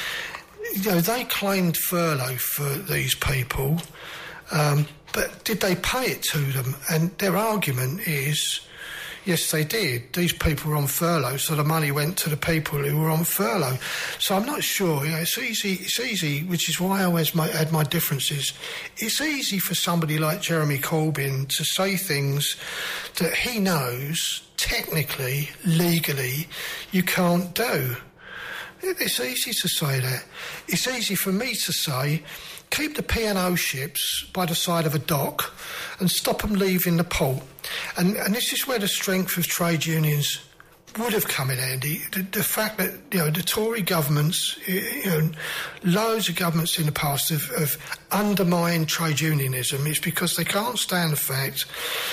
you know, they claimed furlough for these people, um, but did they pay it to them? And their argument is, yes, they did. These people were on furlough, so the money went to the people who were on furlough. So I'm not sure. You know, it's easy. It's easy, which is why I always my, had my differences. It's easy for somebody like Jeremy Corbyn to say things that he knows technically, legally, you can't do. It's easy to say that. It's easy for me to say, keep the P and O ships by the side of a dock and stop them leaving the port. And, and this is where the strength of trade unions would have come in handy. The, the fact that, you know, the Tory governments, you know, loads of governments in the past have, have undermined trade unionism is because they can't stand the fact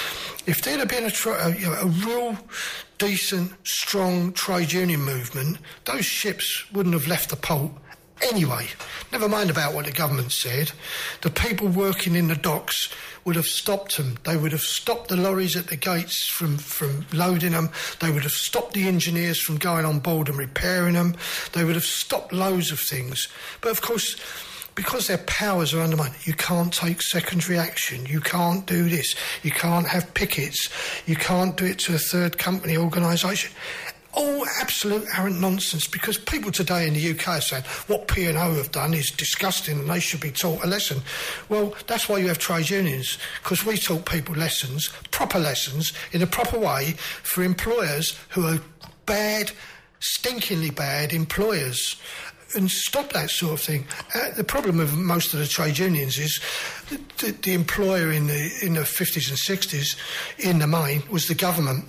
if there'd have been a, tra- a, you know, a real decent, strong trade union movement, those ships wouldn't have left the port anyway. Never mind about what the government said. The people working in the docks would have stopped them. They would have stopped the lorries at the gates from, from loading them. They would have stopped the engineers from going on board and repairing them. They would have stopped loads of things. But of course, because their powers are undermined, you can't take secondary action. You can't do this. You can't have pickets. You can't do it to a third company organisation. All absolute arrant nonsense, because people today in the U K are saying what P and O have done is disgusting and they should be taught a lesson. Well, that's why you have trade unions, because we taught people lessons, proper lessons, in a proper way for employers who are bad, stinkingly bad employers. And stop that sort of thing. Uh, the problem with most of the trade unions is the, the employer in the in the fifties and sixties, in the main, was the government.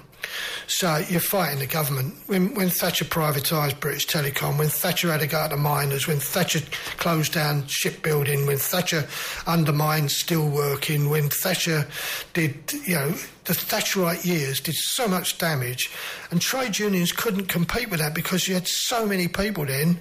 So you're fighting the government. When, when Thatcher privatised British Telecom, when Thatcher had to go at the miners, when Thatcher closed down shipbuilding, when Thatcher undermined steelworking, when Thatcher did, you know, the Thatcherite years did so much damage, and trade unions couldn't compete with that because you had so many people then.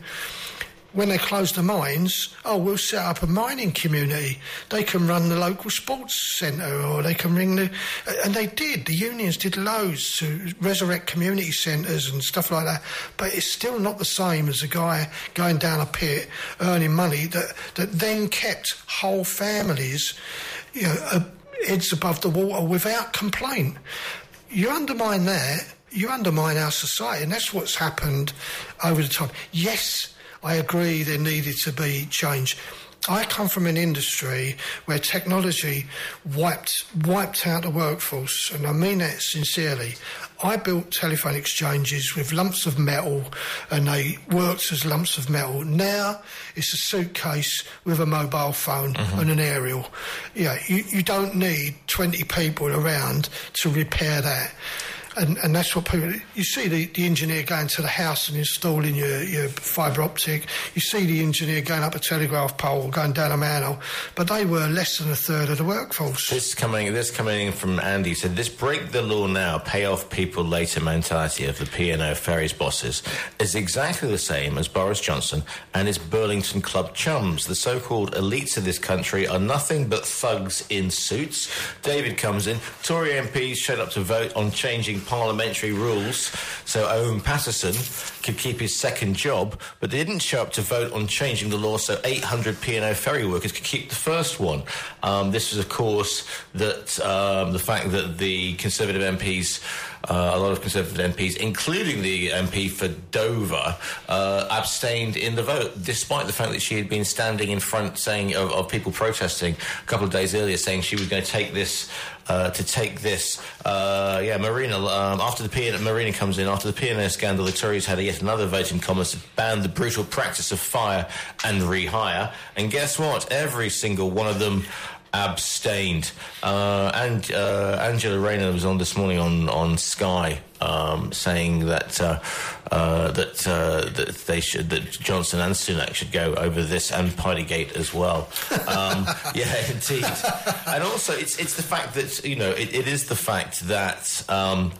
When they closed the mines, oh, we'll set up a mining community. They can run the local sports centre, or they can ring the... And they did. The unions did loads to resurrect community centres and stuff like that. But it's still not the same as a guy going down a pit, earning money, that, that then kept whole families, you know, uh, heads above the water without complaint. You undermine that, you undermine our society, and that's what's happened over the time. Yes, I agree there needed to be change. I come from an industry where technology wiped wiped out the workforce, and I mean that sincerely. I built telephone exchanges with lumps of metal, and they worked as lumps of metal. Now it's a suitcase with a mobile phone mm-hmm. and an aerial. Yeah, you, you don't need twenty people around to repair that. And, and that's what people... You see the, the engineer going to the house and installing your, your fibre optic. You see the engineer going up a telegraph pole or going down a manhole. But they were less than a third of the workforce. This coming this coming in from Andy. Said, this break the law now, pay off people later mentality of the P and O ferries bosses is exactly the same as Boris Johnson and his Burlington Club chums. The so-called elites of this country are nothing but thugs in suits. David comes in. Tory M Ps showed up to vote on changing parliamentary rules so Owen Paterson could keep his second job, but they didn't show up to vote on changing the law so eight hundred P and O ferry workers could keep the first one. Um, this was, of course, that um, the fact that the Conservative M Ps, uh, a lot of Conservative M Ps, including the M P for Dover, uh, abstained in the vote, despite the fact that she had been standing in front saying of, of people protesting a couple of days earlier, saying she was going to take this Uh, to take this. Uh, yeah, Marina, um, after the P and O, Marina comes in, after the P and O scandal, the Tories had yet another vote in Commons to ban the brutal practice of fire and rehire. And guess what? Every single one of them abstained. Uh, and uh, Angela Rayner was on this morning on, on Sky, um, saying that uh, uh, that uh, that they should that Johnson and Sunak should go over this, and Partygate as well. Um, yeah, indeed. And also, it's it's the fact that you know it, it is the fact that. Um,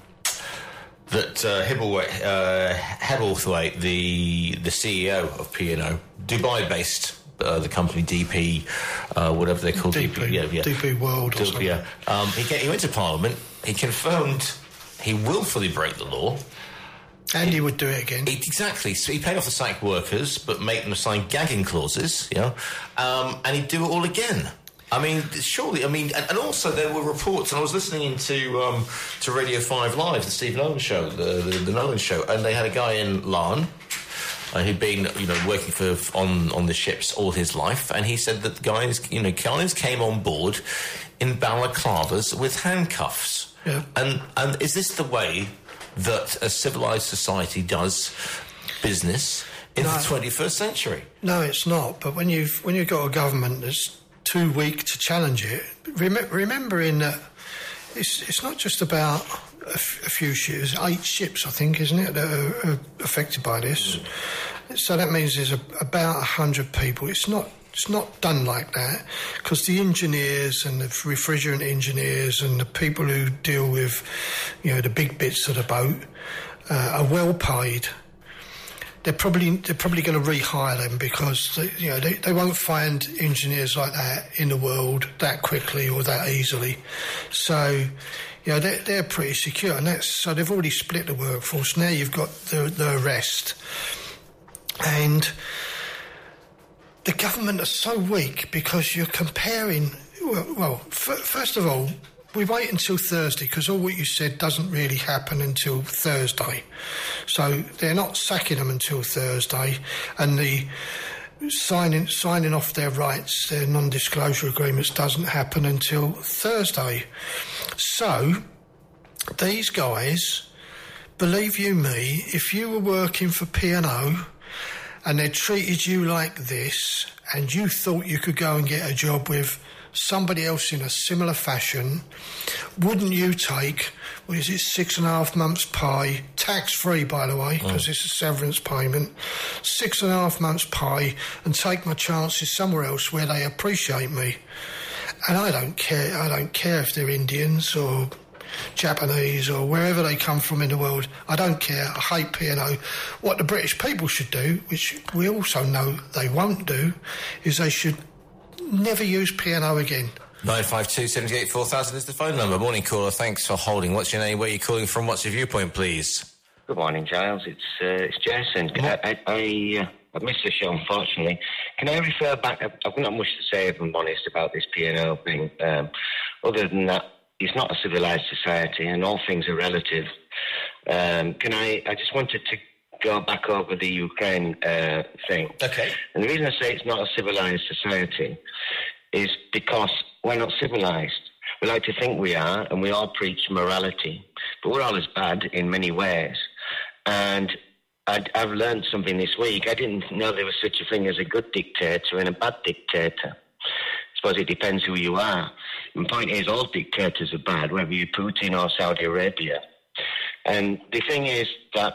That uh, Hibblethwaite, uh, Hebblethwaite, the the C E O of P and O, Dubai-based, uh, the company D P, uh, whatever they're called, D P, D P, yeah, yeah. D P World, or D P, something. yeah. Um, he, get, he went to Parliament. He confirmed he willfully break the law. And he would do it again. He, exactly. So he paid off the sacked workers, but make them sign gagging clauses, you know, um, and he'd do it all again. I mean, surely, I mean, and, and also there were reports, and I was listening into um, to Radio five Live, the Steve Nolan show, the, the, the Nolan show, and they had a guy in Larne uh, who'd been, you know, working for on, on the ships all his life, and he said that the guys, you know, guys came on board in balaclavas with handcuffs. Yeah. And, and is this the way that a civilised society does business? in no, the twenty-first century. No, it's not. But when you've when you've got a government that's too weak to challenge it, rem- remembering that it's it's not just about a, f- a few ships, eight ships, I think, isn't it, that are, are affected by this. Mm. So that means there's a, about a hundred people. It's not. It's not done like that, because the engineers and the refrigerant engineers and the people who deal with, you know, the big bits of the boat uh, are well paid. They're probably they're probably going to rehire them, because they, you know they, they won't find engineers like that in the world that quickly or that easily. So, you know, they're, they're pretty secure, and that's so they've already split the workforce. Now you've got the the rest, and the government are so weak because you're comparing. Well, well f- first of all, we wait until Thursday, because all what you said doesn't really happen until Thursday. So they're not sacking them until Thursday, and the signing signing off their rights, their non-disclosure agreements, doesn't happen until Thursday. So these guys, believe you me, if you were working for P and O and they treated you like this, and you thought you could go and get a job with somebody else in a similar fashion, wouldn't you take, what is it, six and a half months' pay, tax-free, by the way, because mm. it's a severance payment, six and a half months' pay, and take my chances somewhere else where they appreciate me? And I don't care. I don't care if they're Indians or Japanese or wherever they come from in the world. I don't care. I hate P and O. What the British people should do, which we also know they won't do, is they should never use P and O again. nine five two, seven eight, four thousand is the phone number. Morning, caller. Thanks for holding. What's your name? Where are you calling from? What's your viewpoint, please? Good morning, Giles. It's uh, it's Jason. I, I, I, uh, I missed the show, unfortunately. Can I refer back? I've, I've not much to say, if I'm honest, about this P and O thing. Um, other than that, it's not a civilised society, and all things are relative. Um, can I? I just wanted to go back over the Ukraine uh, thing. Okay. And the reason I say it's not a civilised society is because we're not civilised. We like to think we are, and we all preach morality, but we're all as bad in many ways. And I'd, I've learned something this week. I didn't know there was such a thing as a good dictator and a bad dictator. I suppose it depends who you are. The point is, all dictators are bad, whether you're Putin or Saudi Arabia. And the thing is that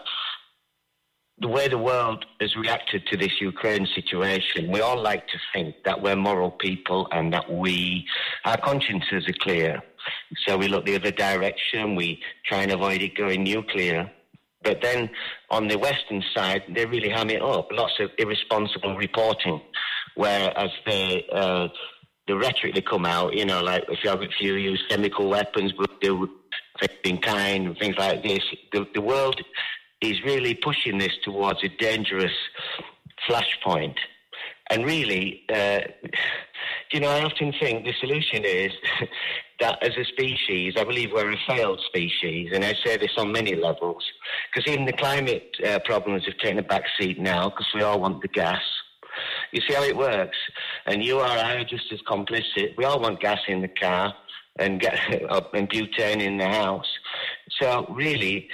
the way the world has reacted to this Ukraine situation, we all like to think that we're moral people and that we, our consciences are clear. So we look the other direction, we try and avoid it going nuclear. But then on the Western side, they really ham it up. Lots of irresponsible reporting, whereas they, uh, the rhetoric they come out, you know, like if you, have, if you use chemical weapons, we'll do things in kind and things like this. The, the world is really pushing this towards a dangerous flashpoint. And really, uh, you know, I often think the solution is that as a species, I believe we're a failed species, and I say this on many levels, because even the climate uh, problems have taken a back seat now, because we all want the gas. You see how it works? And you or I are just as complicit. We all want gas in the car and, get, and butane in the house. So really,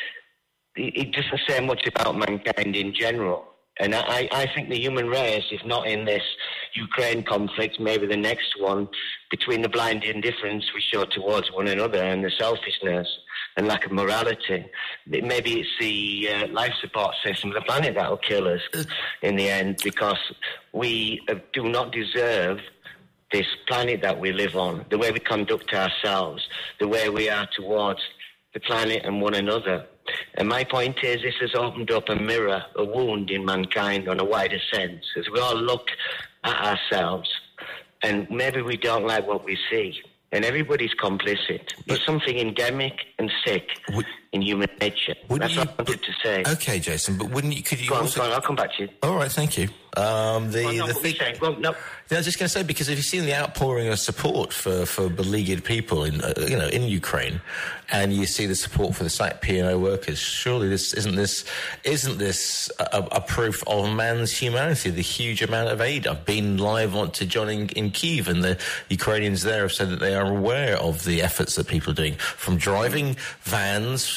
it doesn't say much about mankind in general. And I, I think the human race, if not in this Ukraine conflict, maybe the next one, between the blind indifference we show towards one another and the selfishness and lack of morality, maybe it's the uh, life support system of the planet that will kill us in the end, because we uh, do not deserve this planet that we live on, the way we conduct ourselves, the way we are towards the planet and one another. And my point is, this has opened up a mirror, a wound in mankind on a wider sense, as we all look at ourselves, and maybe we don't like what we see. And everybody's complicit. There's something endemic and sick would, in human nature. That's you, what I wanted to say. Okay, Jason, but wouldn't you... Could you go on, also... go on, I'll come back to you. All right, thank you. Um, the, well, no, the thing... Well, no. I was just going to say, because if you've seen the outpouring of support for, for beleaguered people in, uh, you know, in Ukraine, and you see the support for the sacked P and O workers, surely this isn't this isn't this a, a proof of man's humanity? The huge amount of aid. I've been live on to John in, in Kyiv, and the Ukrainians there have said that they are aware of the efforts that people are doing, from driving vans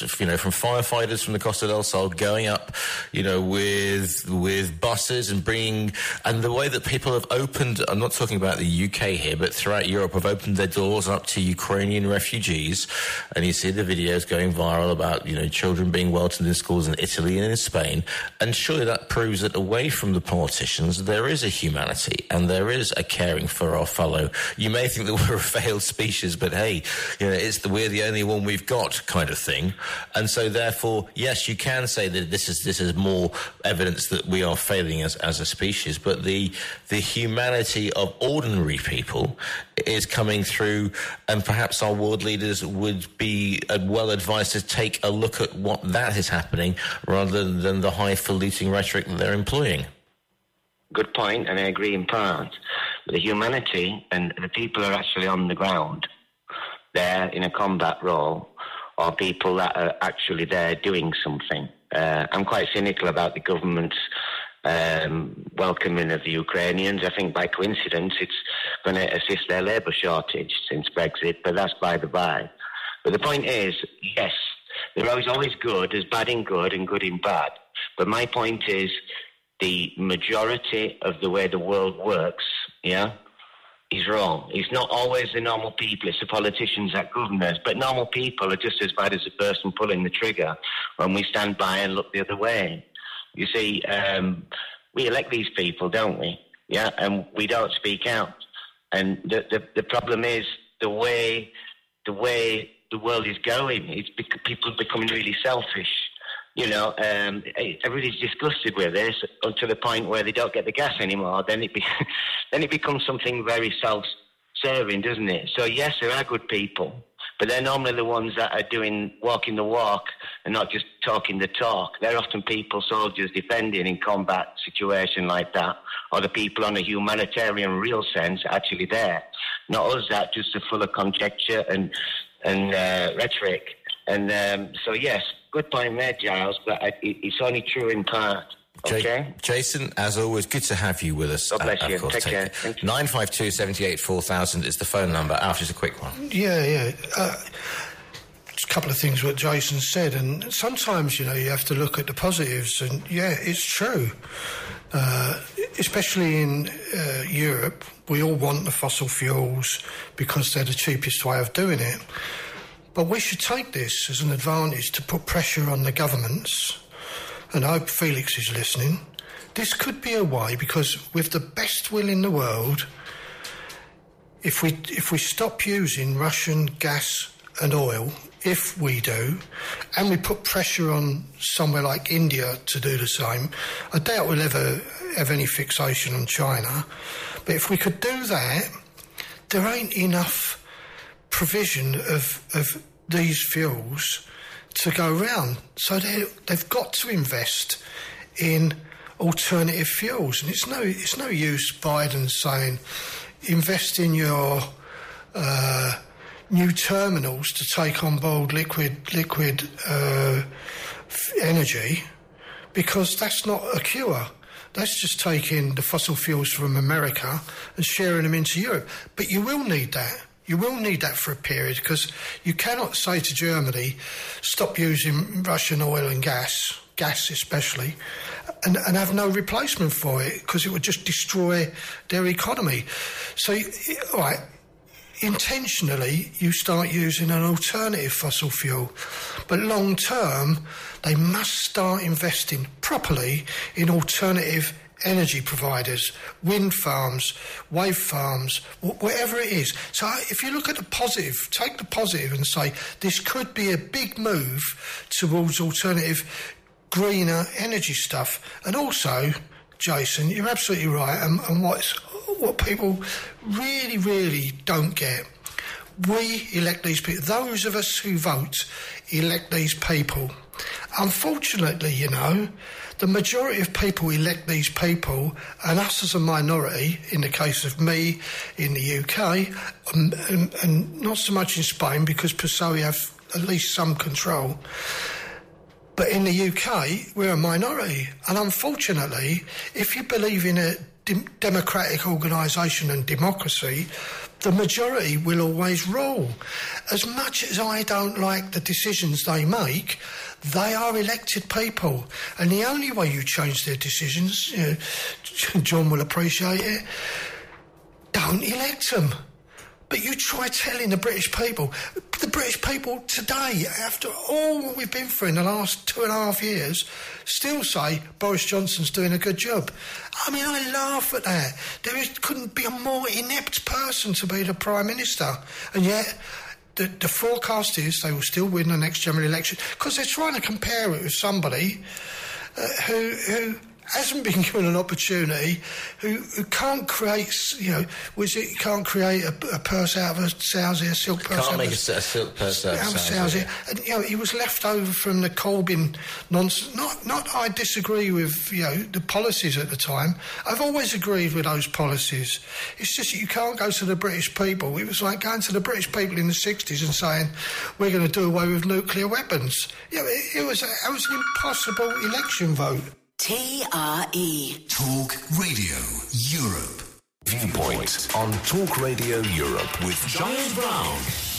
you know, from firefighters from the Costa del Sol going up, you know, with with buses and bringing, and the way that people have opened, I'm not talking about the U K here, but throughout Europe have opened their doors up to Ukrainian refugees, and you see the videos going viral about, you know, children being welcomed in schools in Italy and in Spain, and surely that proves that away from the politicians there is a humanity and there is a caring for our fellow. You may think that we're a failed species, but hey, you know, it's the, we're the only one we've got kind of thing, and so therefore, yes, you can say that this is this is more evidence that we are failing as as a species, but the the humanity of ordinary people is coming through, and perhaps our world leaders would be well advised to take a look at what that is happening rather than the highfalutin rhetoric that they're employing. Good point, and I agree in part. The humanity and the people are actually on the ground there in a combat role, or people that are actually there doing something. Uh, I'm quite cynical about the government's um, welcoming of the Ukrainians. I think by coincidence it's going to assist their labour shortage since Brexit, but that's by the by. But the point is, yes, there is always good, there's bad in good and good in bad. But my point is the majority of the way the world works, yeah, is wrong. It's not always the normal people, it's the politicians that govern us. But normal people are just as bad as the person pulling the trigger when we stand by and look the other way. You see, um, we elect these people, don't we? Yeah, and we don't speak out. And the the, the problem is the way the way the world is going. It's bec- people are becoming really selfish. You know, um, everybody's disgusted with this until the point where they don't get the gas anymore. Then it be, then it becomes something very self-serving, doesn't it? So yes, there are good people, but they're normally the ones that are doing walking the walk and not just talking the talk. They're often people, soldiers defending in combat situation like that, or the people on a humanitarian real sense actually there. Not us that just are full of conjecture and and uh, rhetoric. And um, so yes. Good point there, Giles, but it's only true in part. Okay? J- Jason, as always, good to have you with us. God bless uh, you. Course, take, take care. Thank you. nine five two, seven eight, four thousand is the phone number. Alf, just a quick one. Yeah, yeah. Uh, just a couple of things what Jason said, and sometimes, you know, you have to look at the positives, and yeah, it's true. Uh, especially in uh, Europe, we all want the fossil fuels because they're the cheapest way of doing it. But we should take this as an advantage to put pressure on the governments, and I hope Felix is listening. This could be a way, because with the best will in the world, if we if we stop using Russian gas and oil, if we do, and we put pressure on somewhere like India to do the same, I doubt we'll ever have any fixation on China, but if we could do that, there ain't enough provision of, of these fuels to go round. So they, they've got to invest in alternative fuels. And it's no it's no use Biden saying, invest in your uh, new terminals to take on board liquid, liquid uh, energy, because that's not a cure. That's just taking the fossil fuels from America and sharing them into Europe. But you will need that. You will need that for a period, because you cannot say to Germany, stop using Russian oil and gas, gas especially, and, and have no replacement for it, because it would just destroy their economy. So, all right, intentionally you start using an alternative fossil fuel, but long term they must start investing properly in alternative energy providers, wind farms, wave farms, whatever it is. So if you look at the positive, take the positive and say this could be a big move towards alternative, greener energy stuff. And also, Jason, you're absolutely right, and, and what's, what people really, really don't get, we elect these people, those of us who vote elect these people. Unfortunately, you know, the majority of people elect these people, and us as a minority, in the case of me in the U K, and, and, and not so much in Spain, because per se we have at least some control. But in the U K, we're a minority. And unfortunately, if you believe in a de- democratic organisation and democracy, the majority will always rule. As much as I don't like the decisions they make, they are elected people. And the only way you change their decisions, you know, John will appreciate it, don't elect them. But you try telling the British people, the British people today, after all we've been through in the last two and a half years, still say Boris Johnson's doing a good job. I mean, I laugh at that. There is, couldn't be a more inept person to be the Prime Minister. And yet, the, the forecast is they will still win the next general election because they're trying to compare it with somebody uh, who... who hasn't been given an opportunity, who, who can't create, you know, was it can't create a, a purse out of a sow's ear, silk purse Can't out make of a, a silk purse out of a sow's ear. And, you know, he was left over from the Corbyn nonsense. Not, not I disagree with, you know, the policies at the time. I've always agreed with those policies. It's just that you can't go to the British people. It was like going to the British people in the sixties and saying, we're going to do away with nuclear weapons. You know, it, it, was a, it was an impossible election vote. T R E. Talk Radio Europe. Viewpoint on Talk Radio Europe with Giles Brown.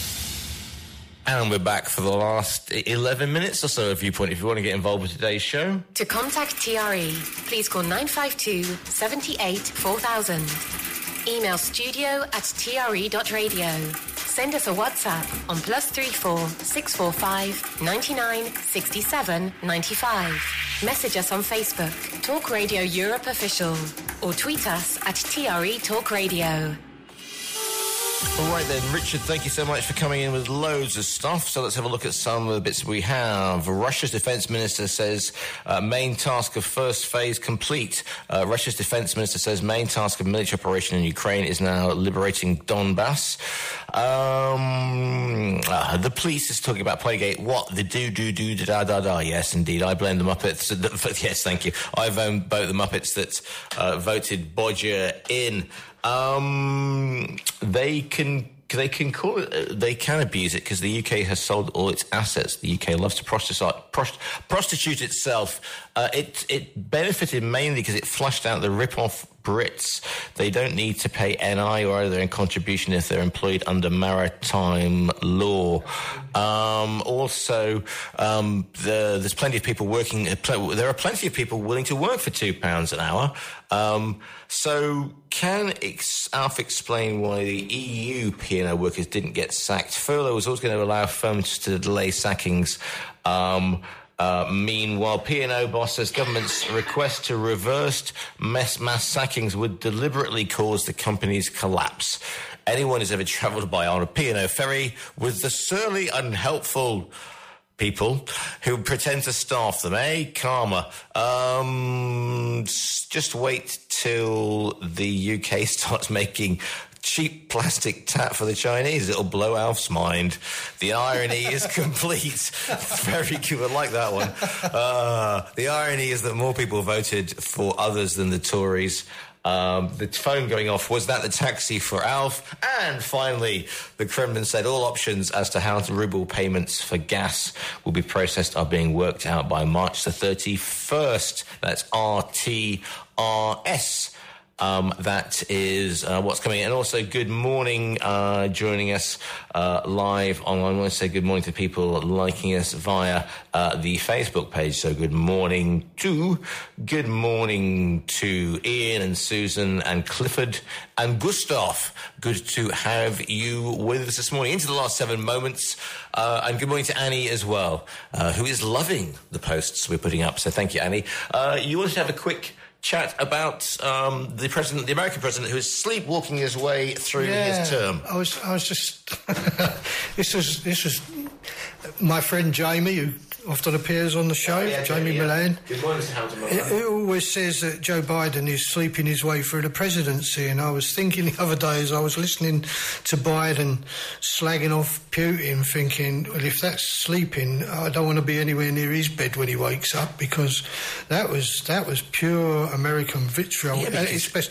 And we're back for the last eleven minutes or so of Viewpoint. If you want to get involved with today's show. To contact T R E, please call nine five two, seven eight, four thousand. Email studio at t r e dot radio. Send us a WhatsApp on plus three four six four five ninety nine sixty seven ninety five. Message us on Facebook, Talk Radio Europe Official, or tweet us at T R E Talk Radio. All right then, Richard, thank you so much for coming in with loads of stuff. So let's have a look at some of the bits we have. Russia's defense minister says uh, main task of first phase complete. Uh, Russia's defense minister says main task of military operation in Ukraine is now liberating Donbass. Um, uh, the police is talking about Playgate. What? The do-do-do da da da. Yes, indeed. I blame the Muppets. Yes, thank you. I vote the Muppets that uh, voted Bodger in. Um, they can they can call it, they can abuse it because the U K has sold all its assets. The U K loves to prostitute, prost, prostitute itself. Uh, it it benefited mainly because it flushed out the rip-off Brits. They don't need to pay N I or other contribution if they're employed under maritime law. Um, also, um, the, there's plenty of people working. There are plenty of people willing to work for two pounds an hour. Um, so, can ex- Alf explain why the E U P and O workers didn't get sacked? Furlough was always going to allow firms to delay sackings. Um, Uh, meanwhile, P and O boss says government's request to reverse mass, mass sackings would deliberately cause the company's collapse. Anyone who's ever travelled by on a P and O ferry with the surly, unhelpful people who pretend to staff them, eh? Karma. Um, just wait till the U K starts making cheap plastic tap for the Chinese. It'll blow Alf's mind. The irony is complete. Very good. I like that one. Uh, the irony is that more people voted for others than the Tories. Um, the phone going off, was that the taxi for Alf? And finally, the Kremlin said all options as to how the ruble payments for gas will be processed are being worked out by March the thirty-first. That's R T R S. Um, that is uh, what's coming in. And also, good morning, uh, joining us uh, live online. I want to say good morning to people liking us via uh, the Facebook page. So good morning to, good morning to Ian and Susan and Clifford and Gustav. Good to have you with us this morning into the last seven moments. Uh, and good morning to Annie as well, uh, who is loving the posts we're putting up. So thank you, Annie. Uh, you wanted to have a quick chat about um, the president, the American president, who is sleepwalking his way through yeah, his term. I was, I was just. this was, this was my friend Jamie, who often appears on the show, oh, yeah, Jamie yeah. Milan. Good morning, Mister Hamilton. It always says that Joe Biden is sleeping his way through the presidency, and I was thinking the other day as I was listening to Biden slagging off Putin, thinking, well, if that's sleeping, I don't want to be anywhere near his bed when he wakes up, because that was that was pure American vitriol. Yeah, it's best,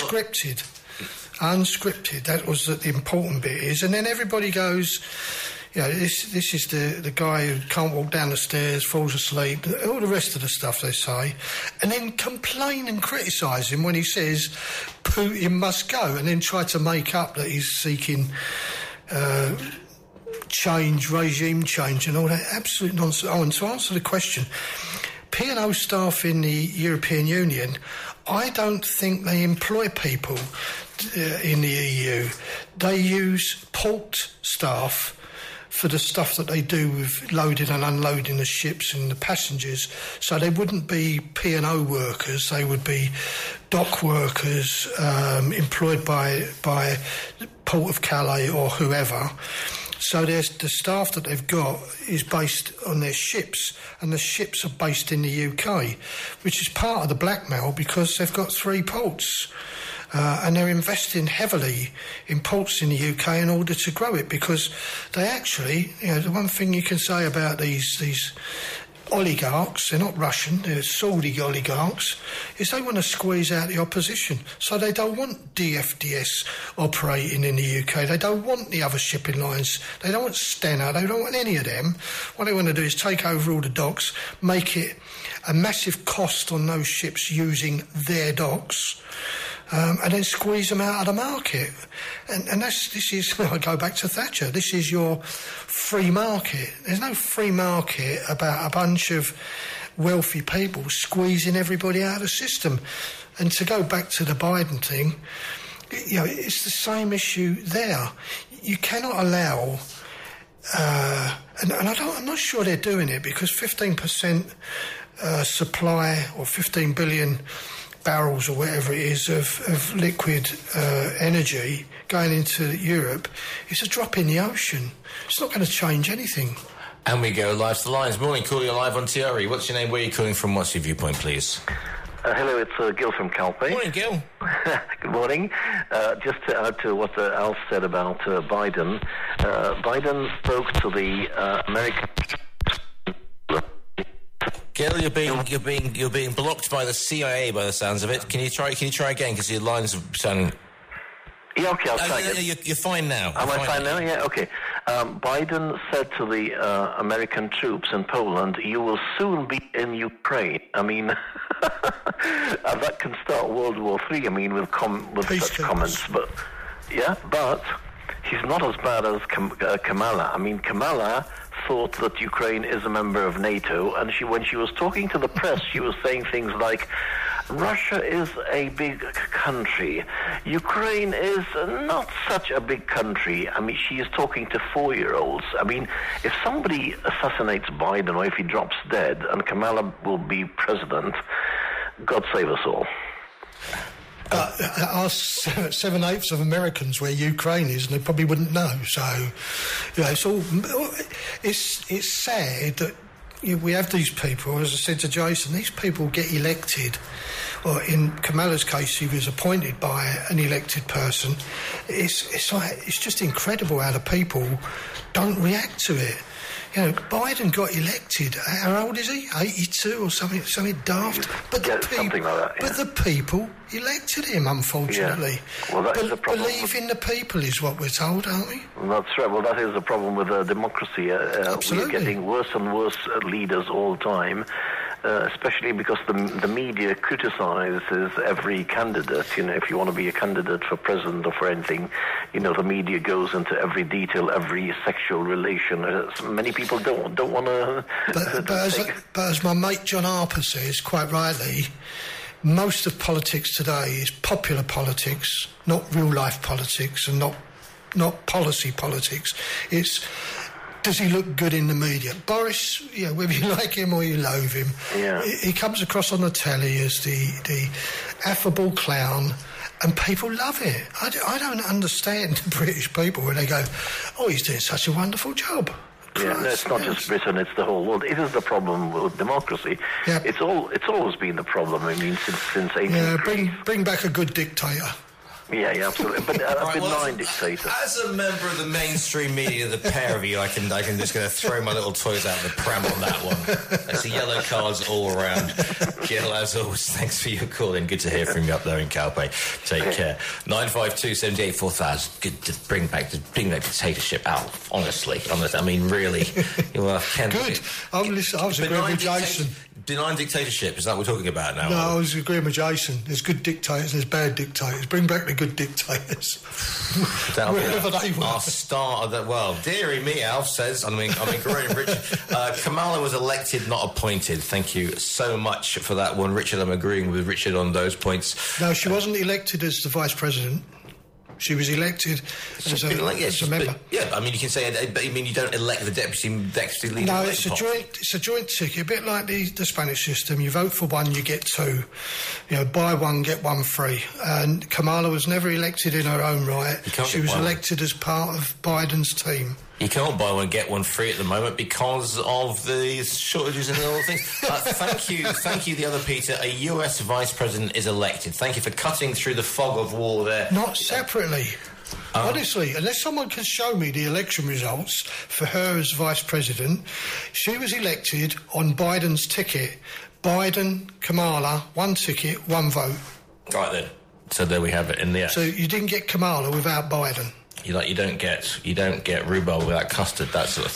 unscripted. Unscripted, that was the important bit is. And then everybody goes, you know, this this is the, the guy who can't walk down the stairs, falls asleep, all the rest of the stuff they say, and then complain and criticise him when he says Putin must go, and then try to make up that he's seeking uh, change, regime change and all that. Absolute nonsense. Oh, and to answer the question, P and O staff in the European Union, I don't think they employ people uh, in the E U. They use port staff for the stuff that they do with loading and unloading the ships and the passengers. So they wouldn't be P and O workers, they would be dock workers um, employed by, by Port of Calais or whoever. So there's the staff that they've got is based on their ships, and the ships are based in the U K, which is part of the blackmail because they've got three ports. Uh, and they're investing heavily in ports in the U K in order to grow it, because they actually, you know, the one thing you can say about these these oligarchs, they're not Russian, they're Saudi oligarchs, is they want to squeeze out the opposition. So they don't want D F D S operating in the U K. They don't want the other shipping lines. They don't want Stena. They don't want any of them. What they want to do is take over all the docks, make it a massive cost on those ships using their docks, Um, and then squeeze them out of the market. And, and that's, this is, I go back to Thatcher, this is your free market. There's no free market about a bunch of wealthy people squeezing everybody out of the system. And to go back to the Biden thing, you know, it's the same issue there. You cannot allow, uh, and, and I don't, I'm not sure they're doing it, because fifteen percent uh, supply, or fifteen billion barrels or whatever it is of, of liquid uh, energy going into Europe is a drop in the ocean. It's not going to change anything. And we go live to the lines. Morning, call you live on T R E. What's your name? Where are you calling from? What's your viewpoint, please? Uh, hello, it's uh, Gil from Calpe. Morning, Gil. Good morning. Uh, just to add to what uh, Al said about uh, Biden, uh, Biden spoke to the uh, American... Gil, you're being you're being you're being blocked by the C I A by the sounds of it. Can you try? Can you try again? Because your lines are sounding. Yeah, okay, I'll try uh, again. You're, you're fine now. Am you're I fine now? Yeah, okay. Um, Biden said to the uh, American troops in Poland, "You will soon be in Ukraine." I mean, that can start World War Three. I mean, with com- with Peace such comes. comments, but yeah, but he's not as bad as Kam- uh, Kamala. I mean, Kamala thought that Ukraine is a member of NATO, and she, when she was talking to the press, she was saying things like, Russia is a big country. Ukraine is not such a big country. I mean, she is talking to four-year-olds. I mean, if somebody assassinates Biden, or if he drops dead, and Kamala will be president, God save us all. But uh, ask seven-eighths of Americans where Ukraine is, and they probably wouldn't know. So, you know, it's all... It's, it's sad that you know, we have these people, as I said to Jason, these people get elected. Well, in Kamala's case, he was appointed by an elected person. It's, it's, like, it's just incredible how the people don't react to it. You know, Biden got elected. How old is he? eighty-two or something, something daft. But the, Yeah, people, something like that, yeah. but the people elected him, unfortunately. Yeah. Well, that is Be- the problem Believe with- in the people is what we're told, aren't we? That's right. Well, that is the problem with uh, democracy. Uh, uh, Absolutely. We're getting worse and worse uh, leaders all the time, uh, especially because the the media criticizes every candidate. You know, if you want to be a candidate for president or for anything, you know, the media goes into every detail, every sexual relation. Uh, many people don't don't want to. But, but, as, but as my mate John Harper says, quite rightly, most of politics today is popular politics, not real-life politics, and not not policy politics. It's, does he look good in the media? Boris, you know, whether you like him or you loathe him, Yeah. he, he comes across on the telly as the, the affable clown, and people love it. I, d- I don't understand the British people when they go, oh, he's doing such a wonderful job. Yeah, no, it's not just Britain; it's the whole world. It is the problem with democracy. Yep. It's all. It's always been the problem. I mean, since since ancient Yeah, Greece. bring bring back a good dictator. Yeah, yeah, absolutely. But uh, a Right, well, benign dictator. As a member of the mainstream media, the pair of you, I can, I can just going to throw my little toys out of the pram on that one. That's the yellow cards all around. Gil, as always, thanks for your call in. Good to hear from you up there in Calpe. Take care. nine five two, seven eight, four thousand. Good to bring back the bring that dictatorship out. Honestly, honestly, I mean, really. Well, Ken, Good. I was, I was agreeing with Jason. Benign dictatorship, is that what we're talking about now? No, I was agreeing with Jason. There's good dictators, there's bad dictators. Bring back the good dictators. Wherever they were. Our star of the, well, dearie me, Alf says, I mean, I'm agreeing with Richard. Uh, Kamala was elected, not appointed. Thank you so much for that one, Richard. I'm agreeing with Richard on those points. No, she wasn't elected as the vice president. She was elected as a, like, yeah, as a member. But, yeah, I mean, you can say, I mean, you don't elect the deputy, deputy leader. No, it's a pot. joint. It's a joint ticket, a bit like the, the Spanish system. You vote for one, you get two. You know, buy one, get one free. And Kamala was never elected in her own right. She was elected as part of Biden's team. You can't buy one, get one free at the moment because of the shortages and all the things. Uh, thank you, thank you, the other Peter. A U S vice president is elected. Thank you for cutting through the fog of war there. Not separately. Um, Honestly, unless someone can show me the election results for her as vice president, she was elected on Biden's ticket. Biden, Kamala, one ticket, one vote. Right then. So there we have it in the. So you didn't get Kamala without Biden. You like you don't get you don't get rhubarb without custard, that sort of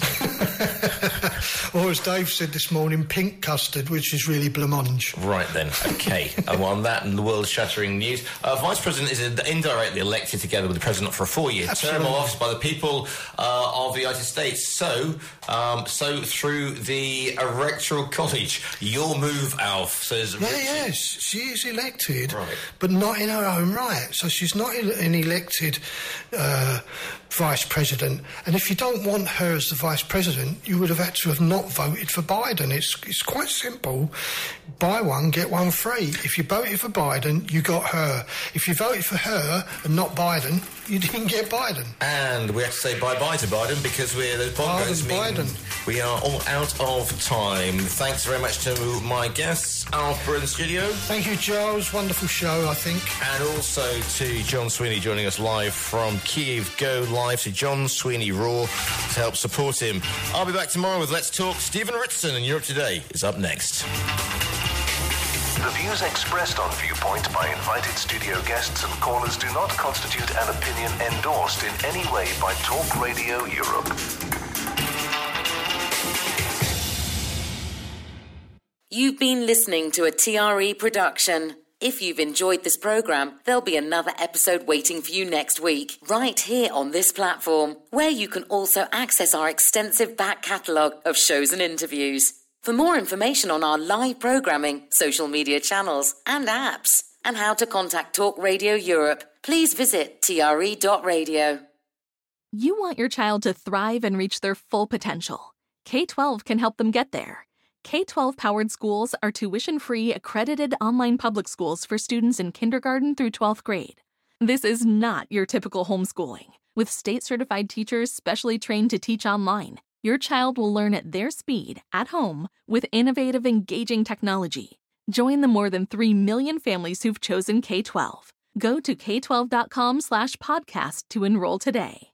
thing. Or as Dave said this morning, pink custard, which is really blancmange. Right then, okay. And on that and the world-shattering news, uh, Vice President is indirectly elected together with the President for a four-year term of office by the people uh, of the United States. So, um, so through the Electoral College, your move, Alf, says. Yeah, yes, she is elected, right, but not in her own right. So she's not an elected. Uh, Vice President, and if you don't want her as the Vice President, you would have had to have not voted for Biden. It's it's quite simple. Buy one, get one free. If you voted for Biden, you got her. If you voted for her and not Biden, you didn't get Biden. And we have to say bye-bye to Biden because we're the bongos mean Biden. We are all out of time. Thanks very much to my guests, Alf in the studio. Thank you, Charles. Wonderful show, I think. And also to John Sweeney joining us live from Kiev. Go live to John Sweeney Raw to help support him. I'll be back tomorrow with Let's Talk. Stephen Ritson and Europe Today is up next. The views expressed on Viewpoint by invited studio guests and callers do not constitute an opinion endorsed in any way by Talk Radio Europe. You've been listening to a T R E production. If you've enjoyed this programme, there'll be another episode waiting for you next week, right here on this platform, where you can also access our extensive back catalogue of shows and interviews. For more information on our live programming, social media channels and apps, and how to contact Talk Radio Europe, please visit T R E dot radio. You want your child to thrive and reach their full potential. K twelve can help them get there. K twelve-powered schools are tuition-free, accredited online public schools for students in kindergarten through twelfth grade. This is not your typical homeschooling. With state-certified teachers specially trained to teach online, your child will learn at their speed, at home, with innovative, engaging technology. Join the more than three million families who've chosen K twelve. Go to k twelve dot com slash podcast to enroll today.